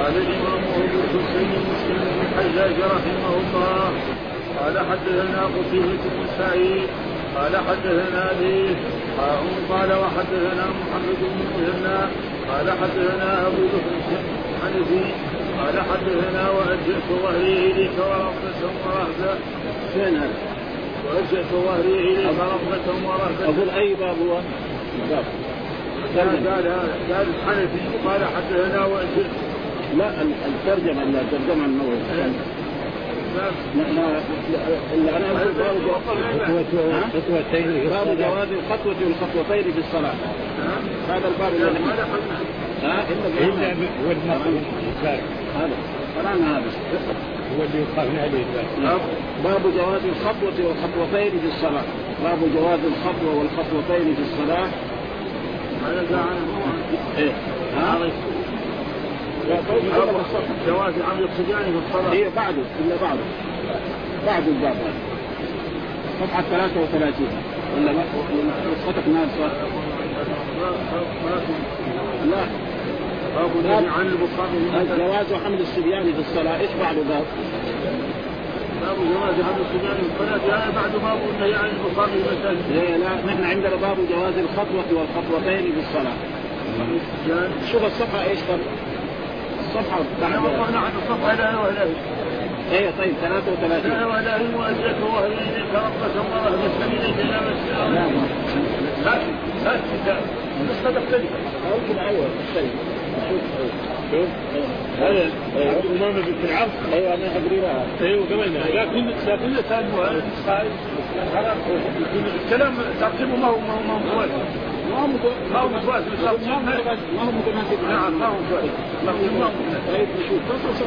قال الإمام أبو الحسين مسلم بن الحجاج رحمه الله قال حدثنا قتيبة بن سعيد قال حدثنا أبي قال وحدثنا محمد بن المثنى قال حدثنا أبو بكر الحنفي قال حدثنا وأرجعت ظهري إليك ورغبة ورهبة. فين هذا؟ وأرجعت ظهري إليك رغبة ورهبة. أقول أي باب هو؟ باب قال الحنفي قال حدثنا وأرجعت. لا الترجمة لا ترجمة النووي. لا أنا أقول باب جواز الخطوة والخطوتين في الصلاة. هذا الباب الذي هذا هو اللي يقال عليه باب جواز الخطوة والخطوتين في الصلاة. باب جواز الخطوة والخطوتين في الصلاة. جواز عمل الصبيان في الصلاة. هي بعده إلا بعد الباب صفحة 33 ولا نسختك ناقصة؟ لا باب عن البخاري جواز حمل الصبيان في الصلاة. إيش بعد باب جواز حمل الصبيان في الصلاة؟ يعني بعد باب النهي عن البخاري المساجد. لا نحن عندنا باب جواز الخطوة والخطوتين في الصلاة. شوف الصفحة إيش طب الصفحة بعد وقفنا عن الصفحة لا ولا ايه طيب 33 لا ولا هو أجلك وهي إليك ربك ورهبة إليك لا مسجد لا كتاب نسخة تختلف ممكن أول شوف هذا الإمام بنت العبد. أيوة أنا أقريها. أيوة كمان لكن ثاني الكلام ترتيبه ما هو متوازن. نعم ما هو متوازن. طيب نشوف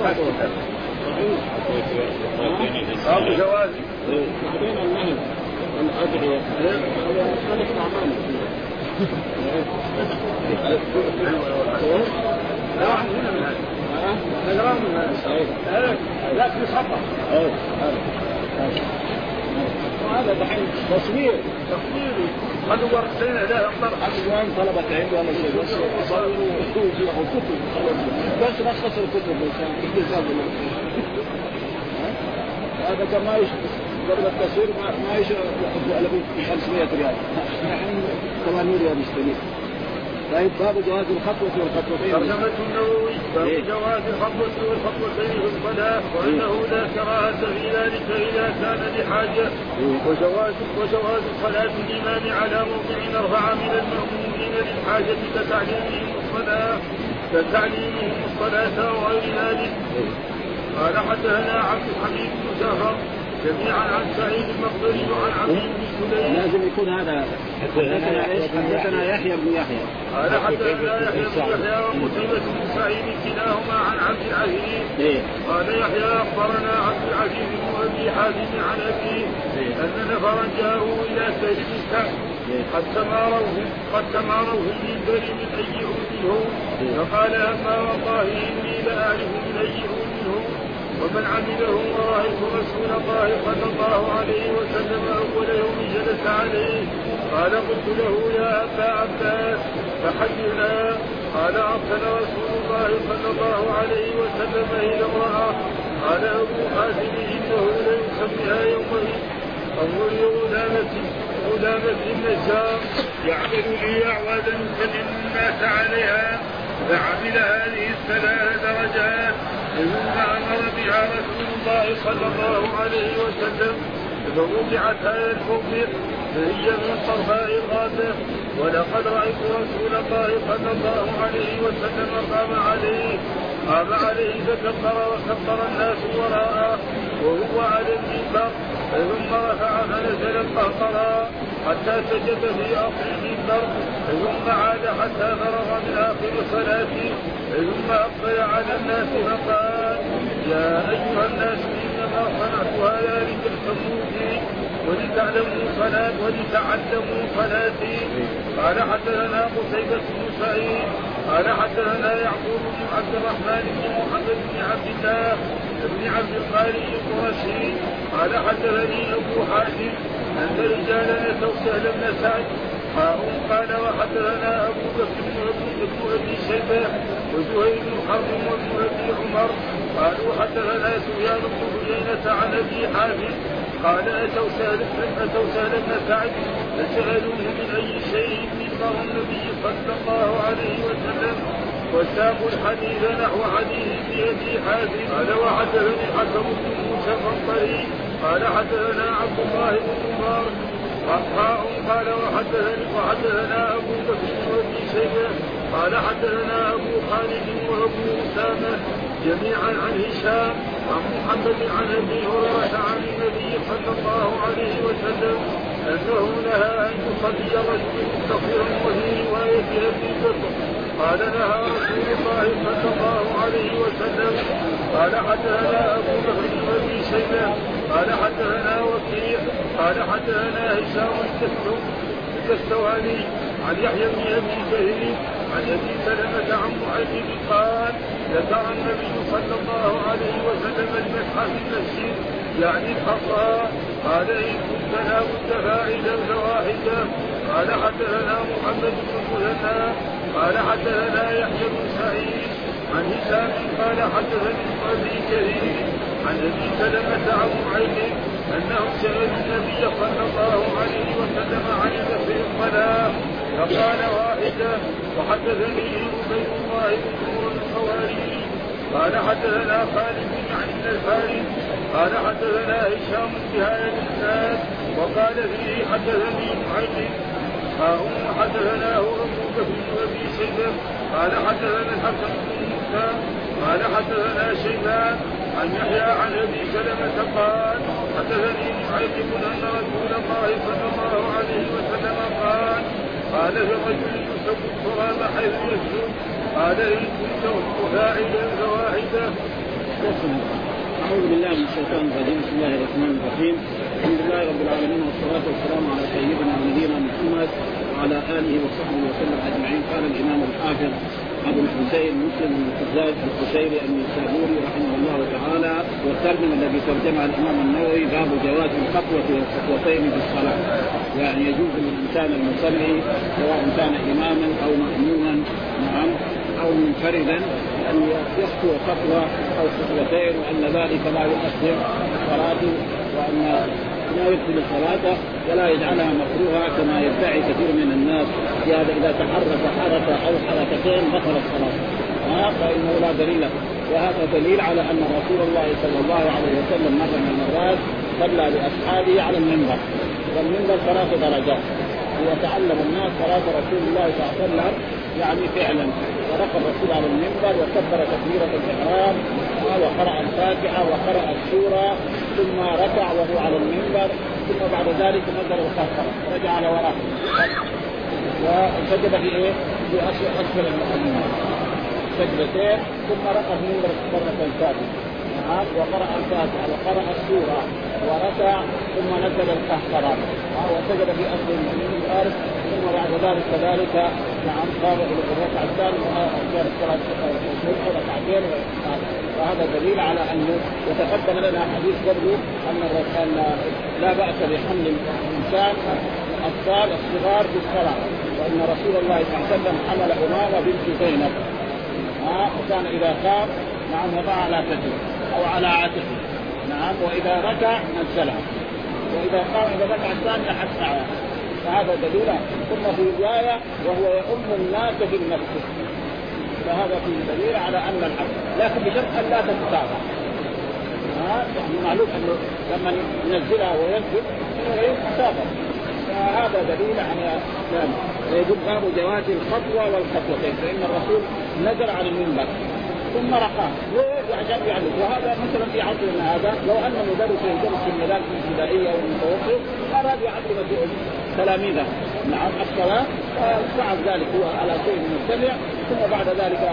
أبو جواز بعدين النهي الأدعية مختلف أعمال لكن خطأ هذا دحين تصوير قد ورثنا له الطرح الآن طلبة علم ولا شيء بس يصوروا كتب بس رخص الكتب هذا كما قبل التصوير ما يشرب على 500 ريال نحن 800 ريال مستنير. طيب باب جواز الخطوة والخطوتين. ترجمة النووي باب جواز الخطوة والخطوتين في الصلاة وأنه لا كراهة في ذلك إذا كان لحاجة. وجواز صلاة الإمام على موضع أربعة من المأمومين للحاجة كتعليمهم الصلاة وغير ذلك. قال حدثنا عبد الحميد بن جعفر جميعا عن سعيد المقبري وعن عبد بن سليم. لازم يكون هذا حدثنا يحيى بن يحيى. قال حدثنا يحيى بن يحيى وقتيبة بن سعيد كلاهما عن عبد العزيز. قال يحيى أخبرنا عبد العزيز بن أبي حازم عن أبيه أن نفرا جاءوا إلى سيد بن سعد قد تماروا في المنبر من أي منه فقال أما والله إني لأعرف من أي منه ومن عمله ورأيت رسول الله صلى الله عليه وسلم أول يوم جلس عليه. قال قلت له يا أبا عباس فحدثنا. قال أرسل رسول الله صلى الله عليه وسلم إلى امرأة. قال أبو حاتم إنه ليسميها يومئذ أول غلامة النجار يعمل لي أعوادا يسلم الناس عليها فعمل هذه 3 درجات ثم أمر بها رسول الله صلى الله عليه وسلم فوضعت على الكفر فهي من صرفاء الغابة. ولقد رأيت رسول الله صلى الله عليه وسلم قام عليه فكبر الناس وراءه وهو على المنبر ثم رفع فنزل القهقرى حتى سجد في أصل المنبر ثم عاد حتى فرغ من آخر صلاته ثم أقبل على الناس فقال يا أيها الناس إنما صنعت هذا لتهتموا بي ولتعلموا صلاتي. قال حدثنا قتيبة بن سعيد قال حدثنا يعقوب بن عبد الرحمن بن محمد بن عبد الله بن عبد القاري القرشي قال حدثني أبو حاتم أن رجالا أتوا سهل بن سعد قال وحدثنا أبو بكر بن أبي شيبة وزهير بن حرب وابن ابي عمر قالوا حدثنا سفيان بن عيينة عن ابي حازم قال اتوا سهل بن سعد فسالوه من اي شيء يكره النبي صلى الله عليه وسلم وساقوا الحديث نحو حديث ابي حازم قال وحدثني حكم بن موسى القنطري قال حدثنا عبد الله بن عمر قال وحدثنا ابو بكر وابي شيبه قال حدثنا ابو خالد وابو اسامه جميعا عن هشام عن محمد عن ابي هريره عن النبي صلى الله عليه وسلم انه نهى ان يصلي رجل مستقيرا وفي روايه ابي بكر قال نهى رسول الله صلى الله عليه وسلم قال حدثنا ابو بكر وابي شيبه قال حدثنا وكيع قال حدثنا هشام الكستواني عن يحيى بن ابي كثير عن ابي سلمة عن معاذ قال ذكر النبي صلى الله عليه وسلم المسح في المسجد يعني الحصى قال ان كنت لا بد فاعلا فواحدا قال حدثنا محمد بن مثنى قال حدثنا يحيى بن سعيد عن هشام قال حدثني ابي كثير عن ابي سلمة عن معاذ انه سأل النبي صلى الله عليه وسلم عن مسح الصلاة فقال واحدة. وحدثني عبيد الله بن نور الخواري قال حدثنا خالد بن عبد الفارس قال حدثنا هشام بهذا الاسناد وقال فيه حدثني معاذ حدثناه ابو بكر وابي شيبه قال حدثنا الحسن بن موسى قال حدثنا شيبان عن يحيى عن ابي سلمة قال حدثني معاذ ان رسول الله صلى الله عليه وسلم قال لرجل يسب التراب حيث يسجد قال ان كنت فاعلا فواحدا. أعوذ بالله من الشيطان الرجيم. بسم الله الرحمن الرحيم. الحمد لله رب العالمين والصلاة والسلام على سيدنا ونبينا محمد وعلى آله وصحبه وسلم أجمعين. قال الإمام الحافظ أبو الحسين مسلم بن الحجاج القشيري النيسابوري رحمه الله تعالى والترجمة الذي ترجمها الإمام النووي باب جواز الخطوة والخطوتين في الصلاة. يعني يجوز للإنسان المصلي سواء كان إماما أو مأموما نعم أو منفردا أن يخطو خطوة أو خطوتين وأن ذلك لا يؤثر صلاته وأن لا يبطل الصلاة ولا يجعلها مكروهة كما يدعي كثير من الناس في هذا إذا تحرك حركة أو حركتين بطل الصلاة فإنه لا دليل. وهذا دليل على أن رسول الله صلى الله عليه وسلم مرة من المرات صلى لأصحابه على المنبر والمنبر 3 درجات ويتعلم الناس صلاة رسول الله صلى الله عليه وسلم يعني فعلا. ورقى الرسول على المنبر وكبر تكبيرة الإحرام وقرأ الفاتحة وقرأ السورة ثم ركع وهو على المنبر ثم بعد ذلك نزل القهقرة رجع على وراءه وسجد في ايه؟ في أسفل المنبر سجدتين ثم رقى المنبر مرة ثالثة وقرأ الفاتحة وقرأ السورة وركع ثم نزل القهقرة وسجد في أسفل المنبر ثم بعد ذلك كذلك قام إلى الركعة الثانية وكانت الصلاة ركعتين. وهذا دليل على أنه يتقدم لنا حديث قبله أن لا بأس بحمل الإنسان الأطفال الصغار في الصلاة وأن رسول الله صلى الله عليه وسلم حمل أمامة بنت زينب وكان إذا قام نعم وضع على كتفه أو على عاتقه نعم وإذا ركع نزلها وإذا قام إلى الركعة الثانية حتى فهذا دليل. ثم في رواية وهو يؤم الناس في المسجد فهذا فيه دليل على أن الحق لكن بشرط أن لا تتابع يعني معلوم أنه لما ينزلها وينزل إنه يتابع فهذا دليل على ذلك. ويجب باب جواز الخطوة والخطوتين فإن الرسول نزل على المنبر ثم رقاه ويعجب يعلم. وهذا مثلا في عصرنا هذا لو أن مدرس يدرس في المدارس الابتدائية والمتوسط أراد يعلم تلاميذه نعم الصلاة فعل ذلك هو على شيء متبع ثم بعد ذلك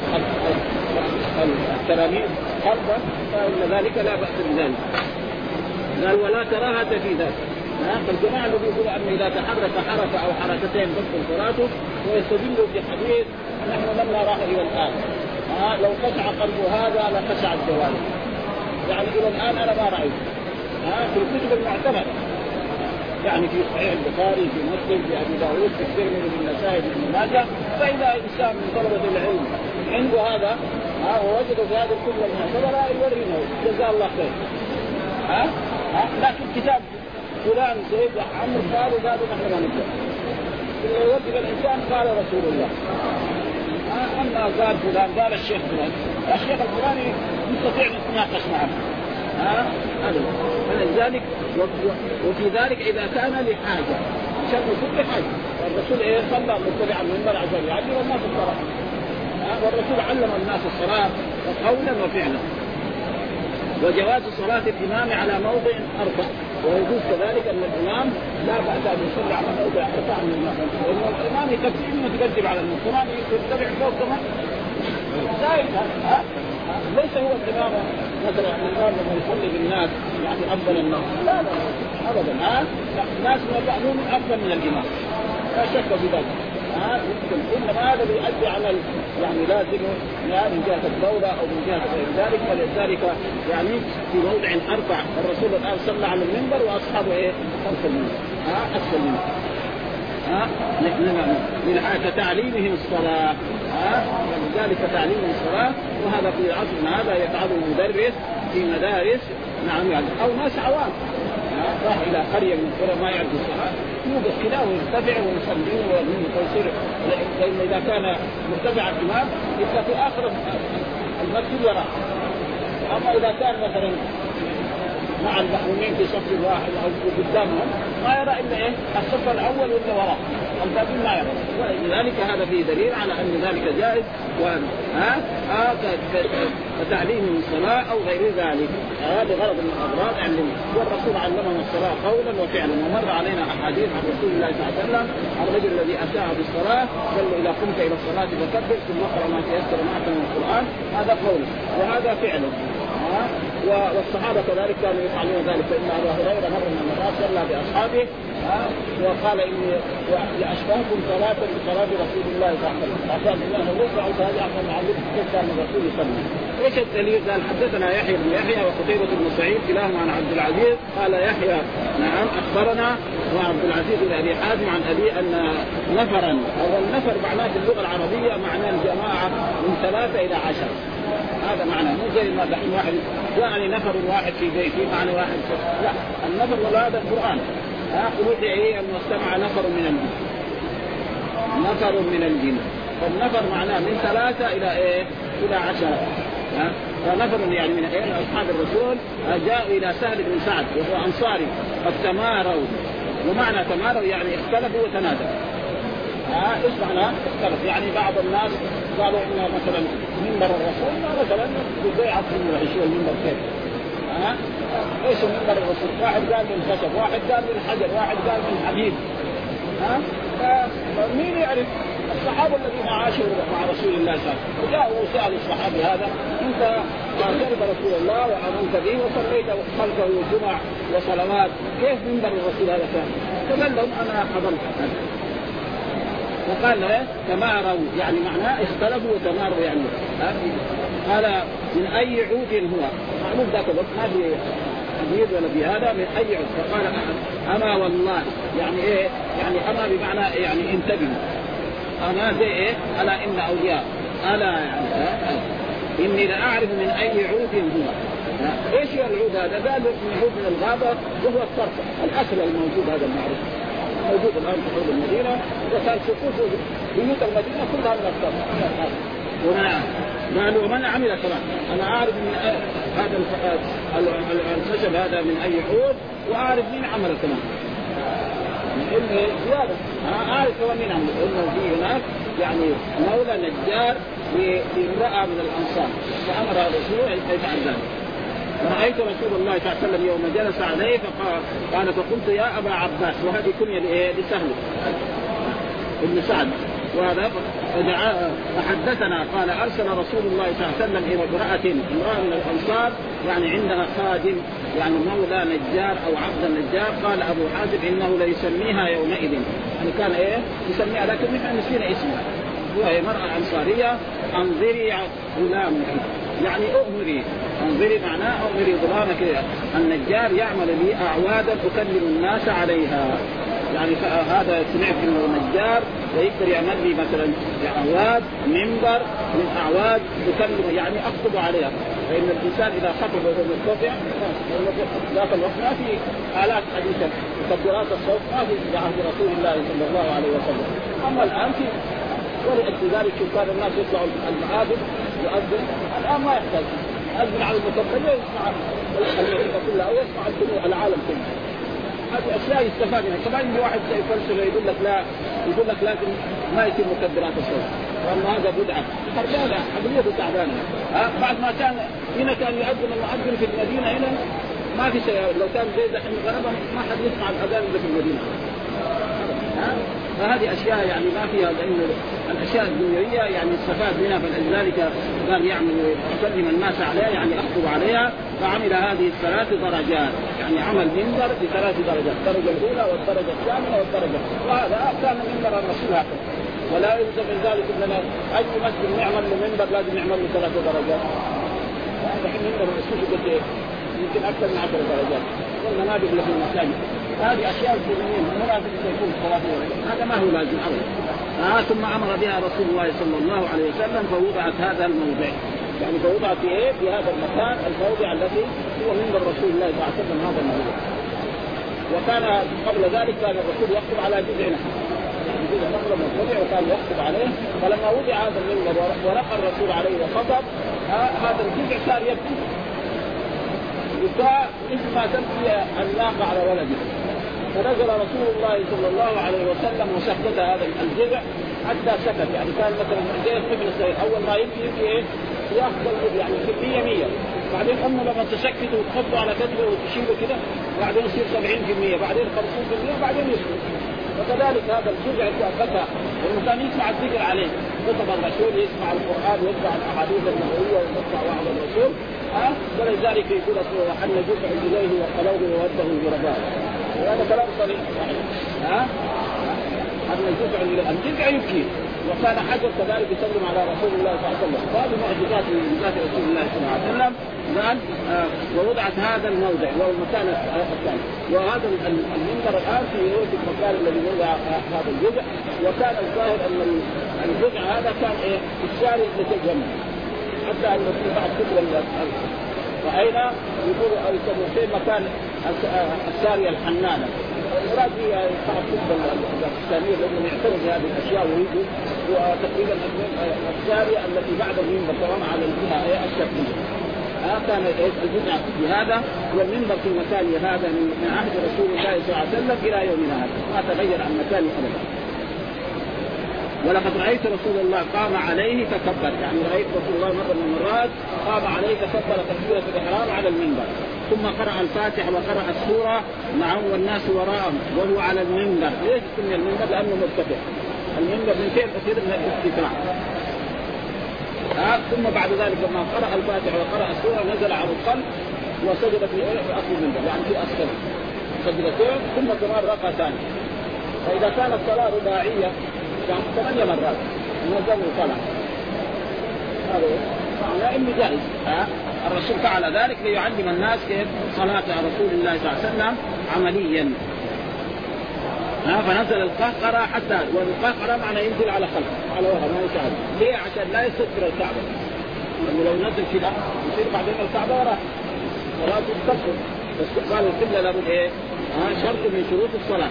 التلاميذ حربا فإن ذلك لا بأس بذلك. قال ولا كراهة في ذلك. فالجماعة الذي يقول أن إذا تحرك حركة أو حركتين تبطل صلاته ويستدلوا بحديث نحن لم نراه إلى الآن لو خشع قلب هذا لخشع الجوارح يعني إلى الآن أنا ما رأيت في الكتب المعتمدة يعني في صحيح البخاري في مسلم في أبي داود في الترمذي في النسائي في ابن ماجه. فإذا إنسان من طلبة العلم عنده هذا ووجدوا في هذا الكتب المعتبرة لا يورينا جزاه الله خير. لكن كتاب فلان زيد عمرو قالوا نحن ما نقدر إلا يوجد الإنسان قال رسول الله. أما قال فلان قال الشيخ فلان، الشيخ الفلاني نستطيع نتناقش معه. فلذلك وفي ذلك إذا كان لحاجة شر كل حاجة. والرسول صلى متبعا من المنبر عشان يعلم الناس الصلاة، والرسول علم الناس الصلاة قولا وفعلا. وجواز صلاة الإمام على موضع أربع، ويجوز كذلك أن الإمام لا بأس أن يصلي على موضع أربع من الناس، لأن الإمام يتقدم على الناس، الإمام يتبع فوق كمان زائد. ليس هو الإمام مثلا الإمام لما يصلي بالناس يعني أفضل الناس، لا أبدا. الناس من المأموم أفضل من الإمام لا شك في ذلك. إنما هذا يؤدي عمل يعني لازم من جهة الدولة أو من جهة ذلك. فلذلك يعني في موضع أربع الرسول الآن صلى على المنبر وأصحابه خلف المنبر أسفل المنبر من تعليمهم الصلاة. ولذلك تعليمهم الصلاة، وهذا في عصرنا هذا يفعله المدرس في مدارس يعني أو ناس عوام راح إلى قرية من القرى ما يعرف الصلاة يوقف كده ويرتفع ويصلي ويصير. لأن إذا كان مرتفع الإمام يبقى في آخر المسجد وراء. أما إذا كان مثلا مع المأمومين في صف واحد أو قدامهم ما يرى إلا الصف الأول ولا وراء الباقين ما يرى. ولذلك هذا فيه دليل على أن ذلك جائز. فتعليم الصلاة أو غير ذلك بغرض من الأغراض علمه. والرسول علمنا الصلاة قولا وفعلا. ومر علينا أحاديث عن رسول الله صلى الله عليه وسلم عن الرجل الذي أساء بالصلاة قال له إذا قمت إلى الصلاة فكبر ثم اقرأ ما تيسر معك من القرآن. هذا قول وهذا فعل. والصحابة كذلك كانوا يفعلون ذلك. فإن أبا هريرة مر من المرات صلى بأصحابه وقال إني لأشبهكم ثلاثة بصلاة رسول الله صلى الله عليه وسلم عشان الله يرفع هذا عشان نعلمكم كيف كان الرسول يصلي. ايش الدليل؟ قال حدثنا يحيى بن يحيى وقتيبة بن سعيد كلاهما عن عبد العزيز قال يحيى نعم أخبرنا وعبد العزيز بن أبي حازم عن أبي أن نفرا أو النفر معناه في اللغة العربية معناه الجماعة من 3 إلى 10. هذا معناه مو زي ما دحين واحد يعني نفر واحد في بيتي معنى واحد. لا النفر ولا هذا القرآن ودعي أن استمع نفر من الجن. نفر من الجن فالنفر معناه من 3 إلى 10. فنفر يعني من أصحاب الرسول جاءوا إلى سهل بن سعد وهو أنصاري قد تماروا. ومعنى تماروا يعني اختلفوا وتنادوا. ايش معناه اختلف؟ يعني بعض الناس قالوا إن مثلا منبر الرسول مثلا بضيعة يشوف المنبر كيف. ايش منبر الرسول؟ واحد قال من خشب، واحد قال من حجر، واحد قال من حديد. فمين يعرف؟ الصحابة الذين عاشوا مع رسول الله صلى الله عليه وسلم وجاءوا وسألوا الصحابي هذا أنت قرب رسول الله وآمنت به وصليت خلفه جمع وصلوات كيف منبر الرسول هذا كان؟ فقال لهم أنا حضرت. وقال له تماروا يعني معناه اختلفوا وتماروا يعني. قال من أي عود هو؟ معلوم ذاك الوقت ما في حديد ولا في هذا من أي عود. فقال أما والله يعني إيه؟ يعني أما بمعنى يعني انتبهوا. أنا زي إيه؟ ألا إن أولياء ألا يعني إني لا أعرف من أي عود هو. إيش هو العود هذا؟ قال من عود من الغابة وهو الصرف الأكل الموجود هذا المعروف موجود الآن في حدود المدينة وكان سقوط بيوت المدينة كلها من الصرف. قالوا ومن عمل كمان أنا أعرف من هذا الخشب هذا من أي عود وأعرف مين عمل كمان. إنه زيادة أنا أعرف كمان مين عمل. إنه في هناك يعني مولى نجار لامرأة من الأنصار فأمر الرسول أن يفعل ذلك. فرأيت رسول الله صلى الله عليه وسلم يوم جلس عليه قال فقلت يا أبا عباس وهذه كنية لسهل ابن سعد وهذا فحدثنا قال أرسل رسول الله صلى الله عليه وسلم إلى امرأة من الأنصار يعني عندها خادم يعني مولى نجار أو عبد النجار. قال أبو حازم إنه ليسميها يومئذ يعني كان يسميها لكن نحن نسينا اسمها. وهي مرأة أنصارية أنظري غلامك يعني أؤمري أنظري معناه أؤمري غلامك. النجار يعمل لي أعوادا أكلم الناس عليها يعني هذا سمعت انه نجار ويقدر يعمل لي مثلا اعواد منبر من اعواد تكلم يعني اخطب عليها. فان الانسان اذا خطب وهو مرتفع ذاك الوقت ما في آلات حديثه مكبرات الصوت ما في عهد رسول الله صلى الله عليه وسلم. اما الان في ولأجل ذلك كان الناس يطلعوا المعابد يؤذن. الان ما يحتاج يؤذن على المكبر ويسمع المدينه كلها او يسمع العالم كله. هذه أشياء يستفاد منها. كمان يجي واحد زي فلسفة يقول لك لا، يقول لك لازم ما يتم مكبرات الصوت وأن هذا بدعة خربانة عملية تعبانة. بعد ما كان هنا كان يؤذن المؤذن في المدينة هنا ما في شيء. لو كان زي دحين غربا ما حد يسمع الأذان إلا في المدينة. فهذه أشياء يعني ما فيها، لأن الأشياء الدنيوية يعني استفاد منها. فلذلك قال يعمل يكلم الناس عليها يعني أخطب عليها. فعمل هذه الثلاث درجات، يعني عمل منبر بثلاث درجات، الدرجة الأولى والدرجة الثانية والدرجة. وهذا كان منبر الرسول هكذا. ولا يلزم من ذلك أننا أي مسجد نعمل له منبر لازم نعمل له 3 درجات. الحين منبر الرسول قد إيه؟ يمكن أكثر من 10 درجات. والمنابر اللي في المساجد هذه أشياء دينية مناسبة يكون صلاته، هذا ما هو لازم أبدا. ثم أمر بها رسول الله صلى الله عليه وسلم فوضعت هذا الموضع، يعني فوضعت في إيه؟ في هذا المكان الموضع الذي هو منبر رسول الله صلى الله عليه وسلم هذا الموضع. وكان قبل ذلك كان الرسول يخطب على جذع نخل، يعني جذع نخل منقطع وكان يخطب عليه. فلما وضع هذا المنبر ورقى الرسول عليه وخطب هذا الجذع صار يبكي مثل ما تبكي الناقة على ولده. فنزل رسول الله صلى الله عليه وسلم وسكت هذا الجذع حتى سكت. يعني كان مثلا زي ابن الصغير اول ما يبكي ايه ياخذ يعني كمية 100، بعدين امه لما تسكت وتحطه على كتفه وتشيله كده بعدين يصير 70%، بعدين 50%، بعدين يسكت. وكذلك هذا الجذع بكى لانه كان يسمع الذكر عليه، خطب الرسول يسمع القران ويسمع الاحاديث النبويه ويسمع وعظ الرسول. ولذلك يقول وحن جذع اليه وقلوه ووده الغرباء. وهذا كلام صريح. أن الجذع يبكي. وكان حجر كذلك يسلم على رسول الله صلى الله عليه وسلم. هذه معجزات من معجزات رسول الله صلى الله عليه وسلم. قال ووضعت هذا الموضع وهو المكان الثاني. وهذا المنبر الآن في المكان الذي وضع هذا الجذع. وكان الظاهر أن الجذع هذا كان إيه في الشارع يتجمع، حتى أن في بعض كتب رأينا يقول أو يسمون في مكان السارية الحنانة. المراد هي بعض كتب الإسلامية لأنهم يعترض هذه الأشياء ويجوا. وتقريبا السارية التي بعد المنبر تمام على الجهة الشرقية. كان الجذع بهذا والمنبر في مكان هذا من عهد رسول الله صلى الله عليه وسلم إلى يومنا هذا ما تغير عن مكانه أبدا. ولقد رأيت رسول الله قام عليه فكبر، يعني رأيت رسول الله مرة من المرات قام عليه فكبر تكبيرة الإحرام على المنبر، ثم قرأ الفاتحة وقرأ السورة معه والناس وراءه وهو على المنبر. ليش سمي المنبر؟ لأنه مرتفع. المنبر من كيف تصير من الارتفاع. ثم بعد ذلك لما قرأ الفاتحة وقرأ السورة نزل على القلب وسجد في أصل المنبر، يعني في أسفل سجدتين ثم كمان ركعة ثانية. فإذا كانت صلاة رباعية يعني 8 مرات نزل وطلع، هذا معناه انه جائز. الرسول فعل ذلك ليعلم الناس كيف صلاة رسول الله صلى الله عليه وسلم عمليا. فنزل القهقرة حتى، والقهقرة معنى ينزل على خلق على وهر ما يشاهد. ليه؟ عشان لا يستر الكعبة، لأنه لو نزل كده يصير بعدين الكعبة وراه صلاة تستقبل. استقبال القبلة لابد ايه؟ شرط من شروط الصلاة.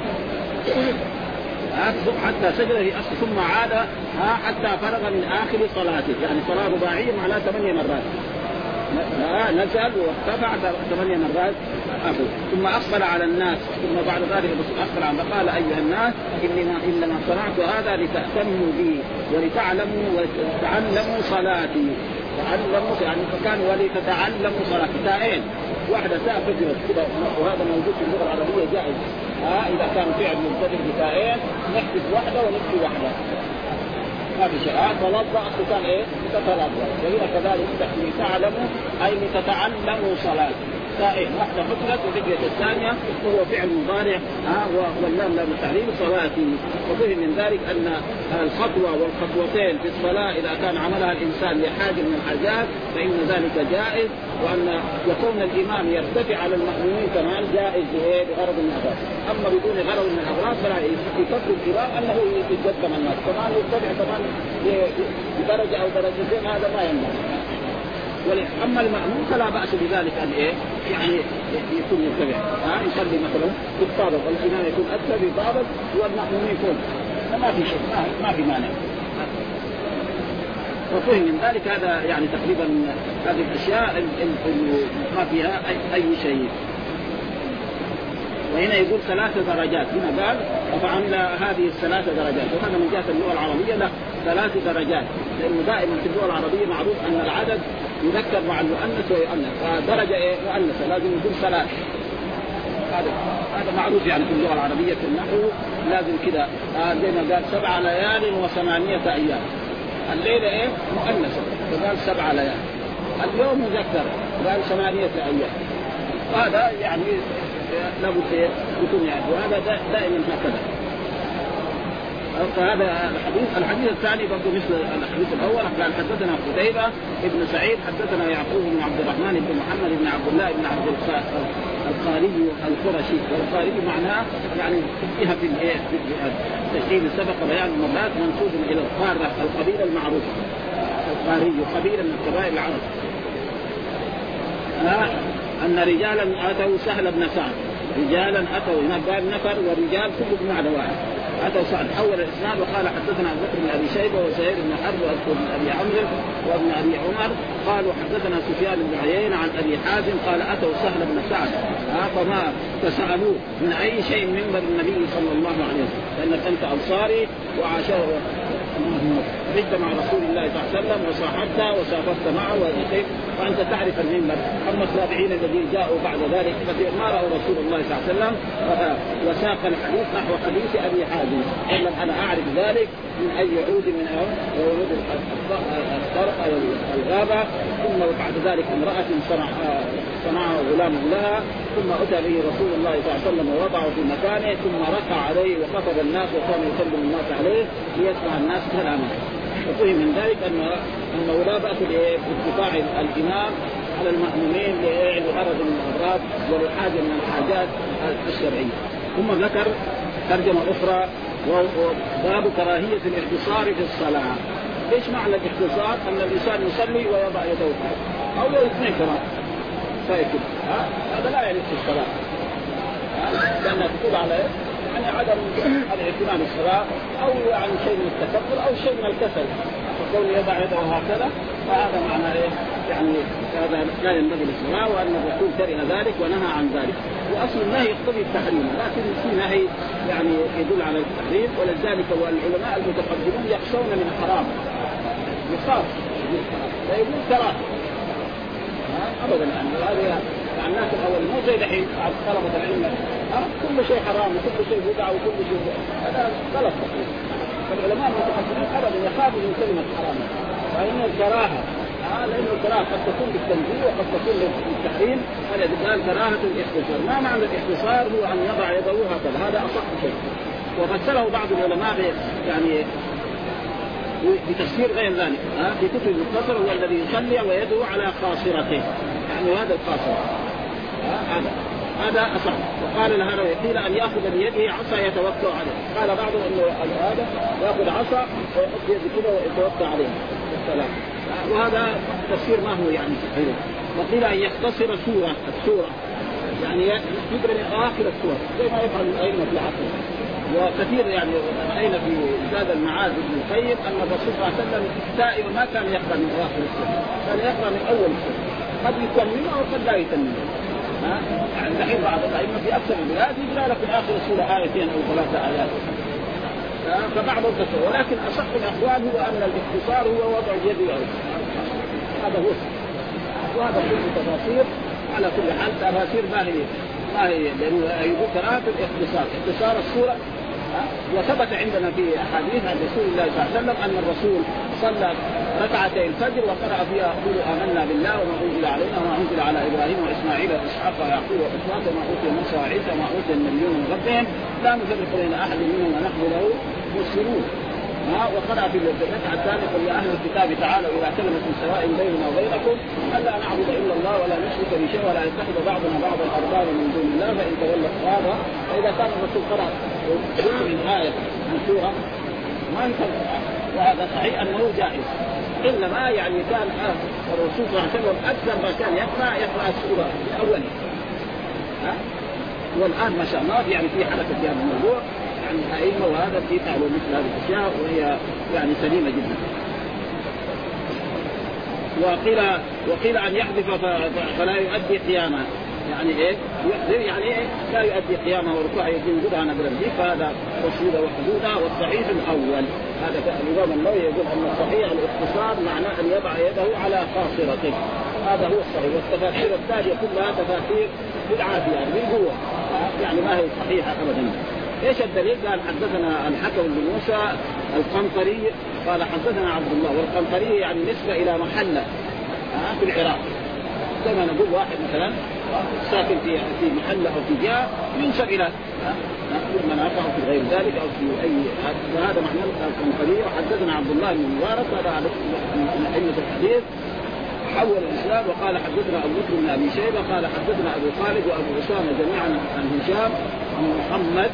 حتى سجد في أصل ثم عاد حتى فرغ من آخر صلاته، يعني صلاة رباعية معناها 8 مرات. نزل وارتفع 8 مرات أخذ. ثم أقبل على الناس، ثم بعد ذلك أقبل على فقال أيها الناس إنما صنعت هذا لتأتموا بي ولتعلموا وتعلموا صلاتي. تعلموا يعني فكان ولتتعلموا صلاتي تاءين، واحدة تاء فجرت كده، وهذا موجود في اللغة العربية جائز. إذا كان فعل مبتدئ بتاءين نحذف واحدة ونكتب واحدة ما في شيء. تلظى كان إيه؟ تتلظى. وهنا كذلك تعلموا أي لتتعلموا صلاة. تائين، واحدة حصلت وبقيت الثانية وهو فعل مضارع واللام لام التعليل صلاتي. وفهم من ذلك أن الخطوة والخطوتين في الصلاة إذا كان عملها الإنسان لحاجة من الحاجات فإن ذلك جائز، وأن يكون الإمام يرتفع على المأمومين كمان جائز بغرض من الأغراض. أما بدون غرض من الأغراض فلا يكفر الإمام أنه يتقدم الناس كمان يرتفع كمان بدرجة أو درجتين، هذا ما ينبغي. أما المأموم فلا بأس بذلك أن يعني يكون يتبع يصلي مثلا بالطابق والإمام يكون أكثر بالطابق والمأمومين يكون ما في شيء ما في مانع. وفهم من ذلك هذا يعني تقريبا هذه الأشياء ما فيها أي شيء. وهنا يقول 3 درجات، هنا قال فعمل هذه 3 درجات، وهذا من جهة اللغة العربية لا 3 درجات، لأنه دائما في اللغة العربية معروف أن العدد يذكر مع المؤنث ويؤنث، فدرجة مؤنثة لازم يكون 3. هذا معروف يعني في اللغة العربية في النحو لازم كذا، زي ما قال 7 ليال و8 أيام. الليلة مؤنثة فقال 7 ليال، اليوم مذكر قال 8 أيام. هذا يعني لابد يكون يعني، وهذا دائما هكذا. فهذا الحديث الثاني برضه مثل الحديث الأول. قال حدثنا قتيبة ابن سعيد حدثنا يعقوب بن عبد الرحمن بن محمد بن عبد الله بن عبد القاري القرشي، والقاري معناه يعني فيها في التشكيل سبق بيان المرات منسوب إلى القارة القبيلة المعروفة. القاري قبيلة من قبائل العرب. أن رجالا أتوا سهل بن سعد، رجالا أتوا هنا قال نفر ورجال كل بمعنى واحد أتوا سعد. أول الإسناد وقال حدثنا أبو بكر بن أبي شيبة وسهيل بن حرب وأبو أبي عمرو وابن أبي عمر قالوا حدثنا سفيان بن عيينة عن أبي حازم قال أتوا سهل بن سعد فما فسألوه من أي شيء منبر النبي صلى الله عليه وسلم، لأنك أنت أنصاري وعاشره رد مع رسول الله صلى الله عليه وسلم وصاحبته وسافرت معه وأنت تعرف المنبر. أما التابعين الذين جاءوا بعد ذلك ما رأوا رسول الله صلى الله عليه وسلم وساق الحديث نحو حديث أبي حازم قال أنا أعرف ذلك من أي عود من عود الغابة. ثم بعد ذلك امرأة صنعها غلام لها ثم أتى به رسول الله صلى الله عليه وسلم ووضعه في مكانه ثم ركع عليه وخطب الناس وكان يكلم الناس عليه ليسمع الناس كلامه. وفهم من ذلك أنه لا بأس باتباع الإمام على المأمومين لغرض من الأغراض ولحاجة من الحاجات الشرعية. ثم ذكر ترجمة أخرى وباب كراهية الاختصار في الصلاة. إيش معنى الاختصار؟ أن الإنسان يصلي ويضع يده أو الاثنين كمان فايكل هذا لا يعني في الصلاة، لأنها تقول على يعني عدم الاهتمام بالصلاة أو يعني شيء من التكبر أو شيء من الكسل، فكون يضع يده هكذا فهذا معنى يعني هذا لا ينبغي للصلاة، وأن الرسول كره ذلك ونهى عن ذلك. وأصل النهي يقتضي التحريم، لكن في نهي يعني يدل على التحريم، ولذلك والعلماء المتقدمون يخشون من حرام يخاف لا يقول كراهة أبدا، يعني هذا الناس الأول مو زي دحين طلبة العلم كل شيء حرام وكل شيء بدعة وكل شيء هذا غلط. فالعلماء المتقدمين أبدا يخافوا من كلمة حرام، فإن الكراهة لأن الكراهة قد تكون بالتنزيه وقد تكون بالتحريم. هذا قال كراهة الاختصار. ما معنى الاختصار؟ هو أن يضع يده هكذا، هذا أصح شيء. وفسره بعض العلماء يعني بتفسير غير ذلك في كتب المختصر هو الذي يصلي ويده على خاصرته، يعني هذا الخاصرة هذا أصح. وقال لهذا يقيل أن يأخذ بيده عصا يتوكل عليه. قال بعضهم أنه هذا يأخذ عصا ويحط يده كده ويتوكل عليه السلام، وهذا تفسير ما هو يعني صحيح. وقيل أن يختصر السورة يعني يقرأ من آخر السورة زي ما يفعل الأئمة في العصر. وكثير يعني رأينا في زاد المعاد ابن القيم أن الرسول صلى الله عليه وسلم دائما ما كان يقرأ من آخر السورة، كان يقرأ من أول السورة، قد يتممها وقد لا يتممها. يعني دحين بعض الأئمة في أكثر البلاد يقرأ لك في آخر السورة آيتين أو 3 آيات، فبعض الكثير. ولكن أصح الأقوال هو أن الاختصار هو وضع اليد هذا هو. وهذا كله تفاصيل على كل حال، تفاصيل ما هي لأنه يقول كراهة الاختصار، اختصار السورة وثبت عندنا في أحاديث عن رسول الله صلى الله عليه وسلم أن الرسول صلى ركعتي الفجر وقرأ فيها قولوا آمنا بالله وما أنزل علينا وما أنزل على إبراهيم وإسماعيل وإسحاق ويعقوب وإسحاق وما أوتي موسى وعيسى وما أوتي النبيون من ربهم لا نفرق بين أحد منهم ونحن له مسلمون. وقرأ في الركعة الثانية قل يا أهل الكتاب تعالوا إلى كلمة سواء بيننا وبينكم ألا نعبد إلا الله ولا نشرك به شيئا ولا يتخذ بعضنا بعضا أربابا من دون الله فإن تولوا هذا. فإذا كان الرسول قرأ من آية من سورة ما ينفع، وهذا صحيح أنه جائز، إلا ما يعني كان الرسول صلى الله عليه وسلم أكثر ما كان يقرأ السورة الأولى. والآن ما شاء الله يعني في حركة في هذا الموضوع يعني أئمة وهذا في تعلم مثل هذه الأشياء وهي يعني سليمة جدا. وقيل أن يحذف فلا يؤدي قيامه، يعني إيه يحذف يعني إيه لا يؤدي قيامه وركوعه يجوزها نبرا به، فهذا تشهيد وحدودها. والصحيح الأول هذا الإمام النووي يقول أن الصحيح الاختصار معناه أن يضع يده على خاصرته، هذا هو الصحيح. والتفاسير الثانية كلها تفاسير بالعافية يعني بالقوة، يعني ما هي صحيحة أبدا. ايش الدليل؟ قال حدثنا الحكم بن موسى القنطري قال حدثنا عبد الله، والقنطري يعني نسبة إلى محلة في العراق، زي ما نقول واحد مثلا ساكن في محلة أو في جهة ينسب إلى مناطق أو في غير ذلك أو في أي، هذا معنى القنطري. وحدثنا عبد الله بن مبارك هذا من أئمة الحديث حول الإسلام، وقال حدثنا أبو بكر بن أبي شيبة قال حدثنا أبو خالد وأبو أسامة جميعا عن هشام عن محمد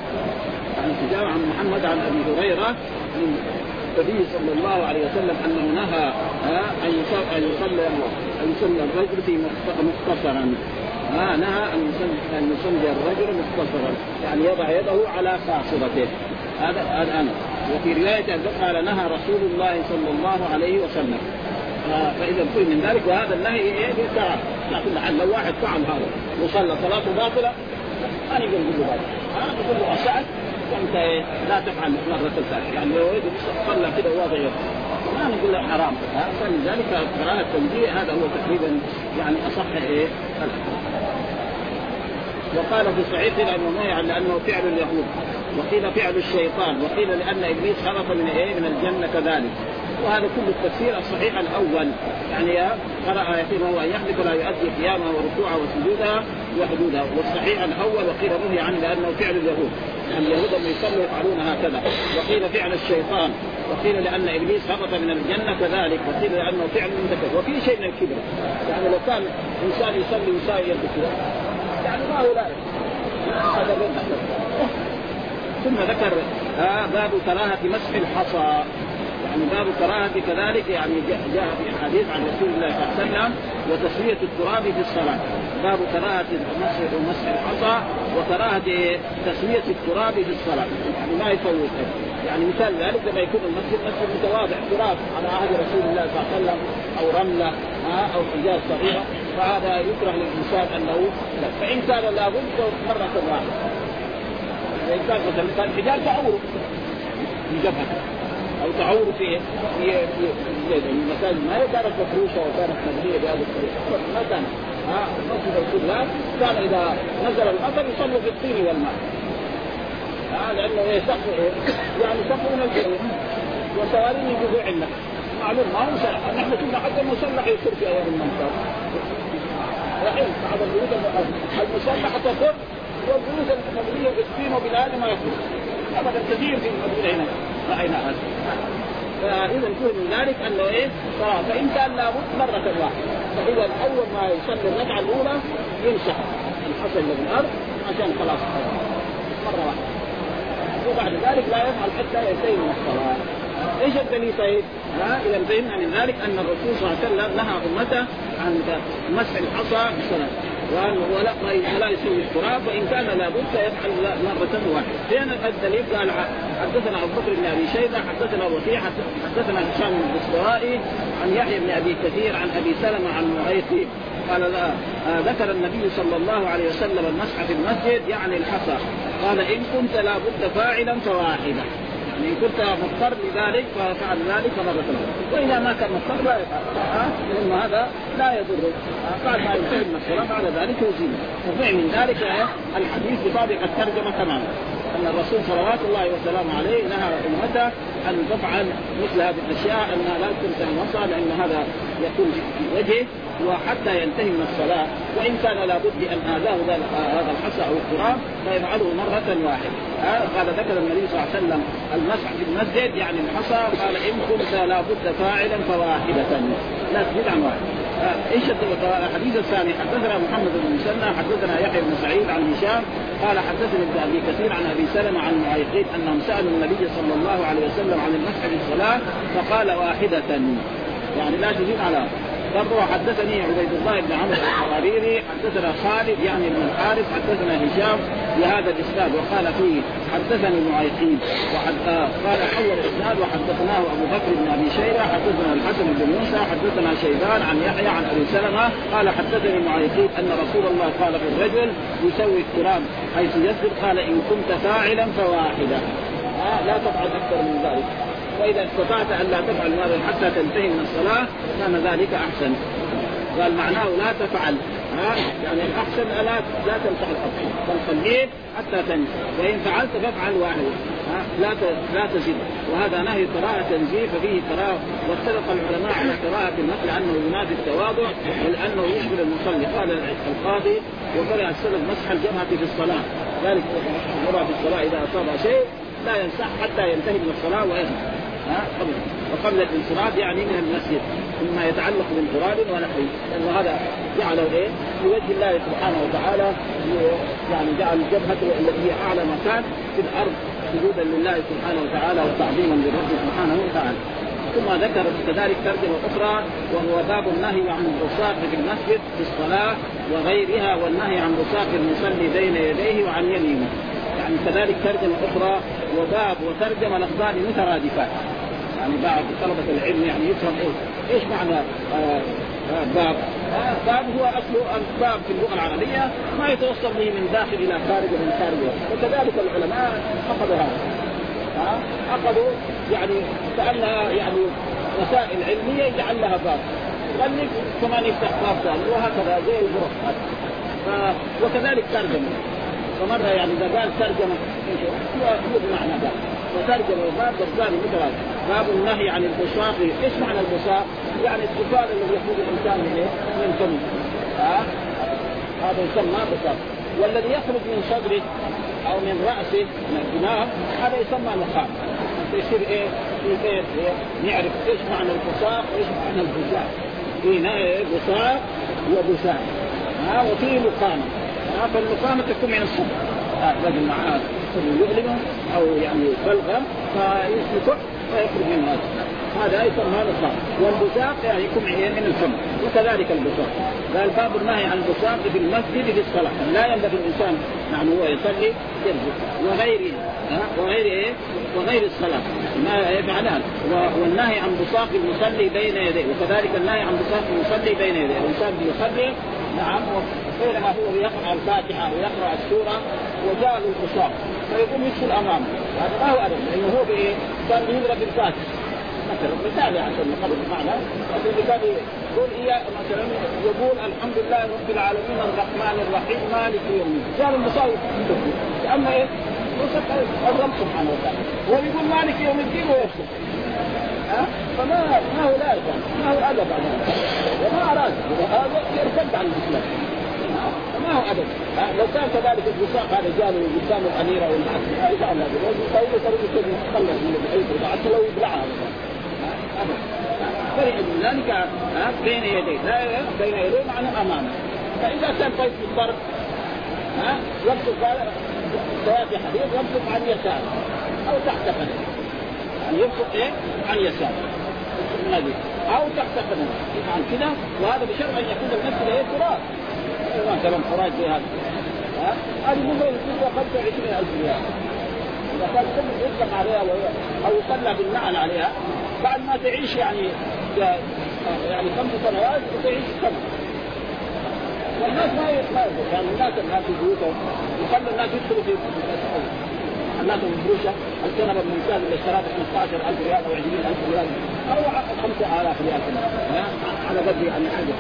عن أبي هريرة عن النبي صلى الله عليه وسلم أنه نهى أن يصلي الرجل في مختصرا، نهى أن يصلي الرجل مختصرا يعني يضع يده على خاصرته، هذا أنا. وفي رواية قال نهى رسول الله صلى الله عليه وسلم، فإذا كل من ذلك وهذا النهي يتعب، لكن لعل لو واحد فعل هذا وصلى صلاته باطلة ما نقول له باطل، نقول له أسعد وأنت لا تفعل مرة ثانية، يعني لو صلى كده واضع ما نقول له حرام، فلذلك قراءة التنزيه هذا هو تقريبا يعني أصح وقال في صحيح لأنه فعل اليهود، وقيل فعل الشيطان، وقيل لأن إبليس هرب من الجنة كذلك. وهذا كل التفسير الصحيح الأول يعني قرأ يتم هو أن يحدث لا يؤدي قيامها وركوعها وسجودها وحدودها. والصحيح الأول وقيل نهي عنه لأنه فعل اليهود، يعني اليهود لما يصلوا يفعلون هكذا. وقيل فعل الشيطان، وقيل لأن إبليس هبط من الجنة كذلك، وقيل لأنه فعل المتكبر. وفي شيء من الكبر، يعني لو كان إنسان يصلي ويساوي يده يعني ما هو لا هذا ثم ذكر باب كراهة مسح الحصى، يعني باب كراهة كذلك يعني جاء في حديث عن رسول الله صلى الله عليه وسلم وتسوية التراب في الصلاة، باب كراهة مسح الحصى وكراهة تسوية التراب في الصلاة، يعني ما يفوت. يعني مثال ذلك لما يكون المسجد متواضع تراب على عهد رسول الله صلى الله عليه وسلم أو رملة أو حجاز صغيرة، فهذا يكره للإنسان أنه فإن كان لابد مرة واحدة، إن كان مثلا حجاز تعور في جبهته أو تعور في المساجد ما كانت مفروشة وكانت مبنية بهذه الطريقة، ما كان مسجد رسول الله كان إذا نزل المطر يصلوا في الطين والماء، لأنه يعني سقف من الجنة وسوارين جذوع النخل معلوم ما هو مسلح، نحن كنا حتى مسلح يصير في أيام المنطقة رحيم بعض البيوت المسلحة تفر والبيوت المبنية بالطين وبالآلة ما يفرق أبدا كثير في المدينة هنا رأينا هذا. فإذا كل من ذلك أنه صلاة، فإن كان لابد مرة واحدة، فإذا أول ما يصلي الركعة الأولى يمسح الحصى اللي في الأرض عشان خلاص مرة واحدة، وبعد ذلك لا يفعل حتى ينتهي من الصلاة. ايش الدليل طيب؟ اذا فهمنا من ذلك ان الرسول صلى الله عليه وسلم نهى امته عن مسح الحصى بالصلاه ولا يسوي التراب، وان كان لابد يفعل مره واحده. فين الدليل؟ قال حدثنا ابو بكر بن ابي شيبه حدثنا وكيع حدثنا هشام البستوائي عن يحيى بن ابي كثير عن ابي سلمة عن معيط قال لا ذكر النبي صلى الله عليه وسلم المسح في المسجد يعني الحصى، قال ان كنت لابد فاعلا فواحده، يعني إن كنت مضطر لذلك ففعل ذلك مرة، وإذا ما كان مضطر لا يفعل، لأن هذا لا يضر. بعد ما ينتهي من الصلاة بعد ذلك يزيل. وفي من ذلك الحديث بطابق الترجمة تماما، أن الرسول صلوات الله وسلامه عليه نهى أمته أن تفعل مثل هذه الأشياء، أنها لا تمسح المصحف لأن هذا يكون في وجهه وحتى ينتهي من الصلاة، وإن كان لابد أن آذاه هذا الحصى أو التراب فيفعله مرة واحدة. قال ذكر النبي صلى الله عليه وسلم المسح في المسجد يعني الحصى، قال إن كنت لابد فاعلا فواحدة لا تزيد عن واحد. ايش الحديث الثاني؟ حدثنا محمد بن مسنى حدثنا يحيى بن سعيد عن هشام قال حدثني ابن ابي كثير عن ابي سلمة عن معيقين انهم سالوا النبي صلى الله عليه وسلم عن المسح في الصلاه فقال واحده يعني لا تزيد على. برضه حدثني عبيد الله بن عمرو الحراري حدثنا خالد يعني بن الحارث حدثنا هشام بهذا الاسناد وقال فيه حدثني معيقين قال حول الاسناد وحدثناه ابو بكر بن ابي شيبه حدثنا الحسن بن موسى حدثنا شيبان عن يحيى عن ابي سلمة قال حدثني معيقين ان رسول الله قال في الرجل يسوي التراب حيث يسجد قال ان كنت فاعلا فواحده لا تفعل اكثر من ذلك، وإذا استطعت أن لا تفعل هذا حتى تنتهي من الصلاة كان ذلك أحسن. قال معناه لا تفعل يعني الأحسن لا تمسح الأرض بل خليه حتى تنتهي، وإن فعلت فافعل واحد لا تزيد. وهذا نهي قراءة تنزيه ففيه قراءة، واتفق العلماء على قراءة النقل لأنه ينادي التواضع ولأنه يشغل المصلي. قال القاضي وكره السلف مسح الجبهة في الصلاة، ذلك مرة في الصلاة إذا أصاب شيء لا يمسح حتى ينتهي من الصلاة ويهدى وقبل الانصراف يعني من المسجد مما يتعلق بالقرآن ونحوه، لأن هذا جعله لوجه الله سبحانه وتعالى، يعني جعل جبهته التي هي أعلى مكان في الأرض سجودا لله سبحانه وتعالى وتعظيما للرب سبحانه وتعالى. ثم ذكر كذلك ترجمة أخرى وهو باب النهي عن البصاق في المسجد في الصلاة وغيرها، والنهي عن بصاق المصلي بين يديه وعن يمينه، يعني كذلك ترجمة أخرى وباب وترجمة لفظان مترادفات. يعني بعض طلبة العلم يعني يفهم إيش معنى باب. باب هو أصل الباب في اللغة العربية ما يتوصل به من داخل إلى خارج ومن خارج، وكذلك العلماء أخذوا هذا أخذوا يعني كأنها يعني مسائل علمية يجعل لها باب، غنك كمان يفتح باب ثاني وهكذا زي الغرف. وكذلك ترجمة، فمرة يعني إذا قال ترجمة هو بمعنى باب، وترجمة باب ضربان مترادف. باب النهي عن البصاق. إيش معنى البصاق؟ يعني الزفار الذي يخرج الإنسان من فمه هذا يسمى بصاق، والذي يخرج من صدره أو من رأسه من الدماغ هذا يسمى نخاع. يصير نعرف إيش معنى البصاق وإيش معنى البصاق. هنا بصاق وبصاق وفيه مقامة. فالمقامة تكون من الصدر رجل معاه يؤلمه أو يعني بلغم فيسلكه فيخرج منه هذا يسمى نخاع. والبصاق يعني يكون من الفم، وكذلك البصاق. قال باب النهي عن البصاق في المسجد في الصلاة، لا ينبغي الإنسان يعني هو يصلي يرجع وغير الصلاة ما يفعلان. والنهي عن بصاق المصلي بين يديه، وكذلك النهي عن بصاق المصلي بين يديه. الإنسان بيصلي بينما هو يقرأ الفاتحة ويقرأ السورة وجاء البصاق فيقوم يدخل أمامه، هذا ما هو أدب، لأنه هو كان يضرب الفاتحة مثلا مثال عشان نقرب المعنى. اللي كان يقول مثلا يقول الحمد لله رب العالمين الرحمن الرحيم مالك يوم الدين، جاء البصاق أما وصف الرب سبحانه وتعالى هو يقول مالك يوم الدين ويفسد فما هو لازم، ما هو أدب وما أراد هذا يرتد عن الإسلام، ما هو أدب. لو كان كذلك البصاق هذا جاء قدام الأميرة والعبد ما يفعل هذا، يقول طريقة يتخلص من الحيث حتى لو يبلعها فرق من ذلك بين يديه، لا بين يديه معنى أمامه. فإذا كان طيب في الضرب يبصق في حديث يبصق عن يسار أو تحت قدم، يعني يبصق عن يسار أو تحت قدم عن كذا، وهذا بشرط أن يكون المسجد تراب مثلا خراج زي هذا هذه ممكن يكون 25,000 ريال. إذا كان كل يطلق عليها أو يصلى بالنعل عليها بعد ما تعيش يعني 5 سنوات وتعيش سنة. والناس ما يتخلصوا، يعني الناس في بيوتهم يخلوا الناس يدخلوا في الناس المفروشة الكنبة بالمثال اللي اشتراها 15,000 ريال أو 20,000 ريال أو 5,000 ريال على قد يعني حاجة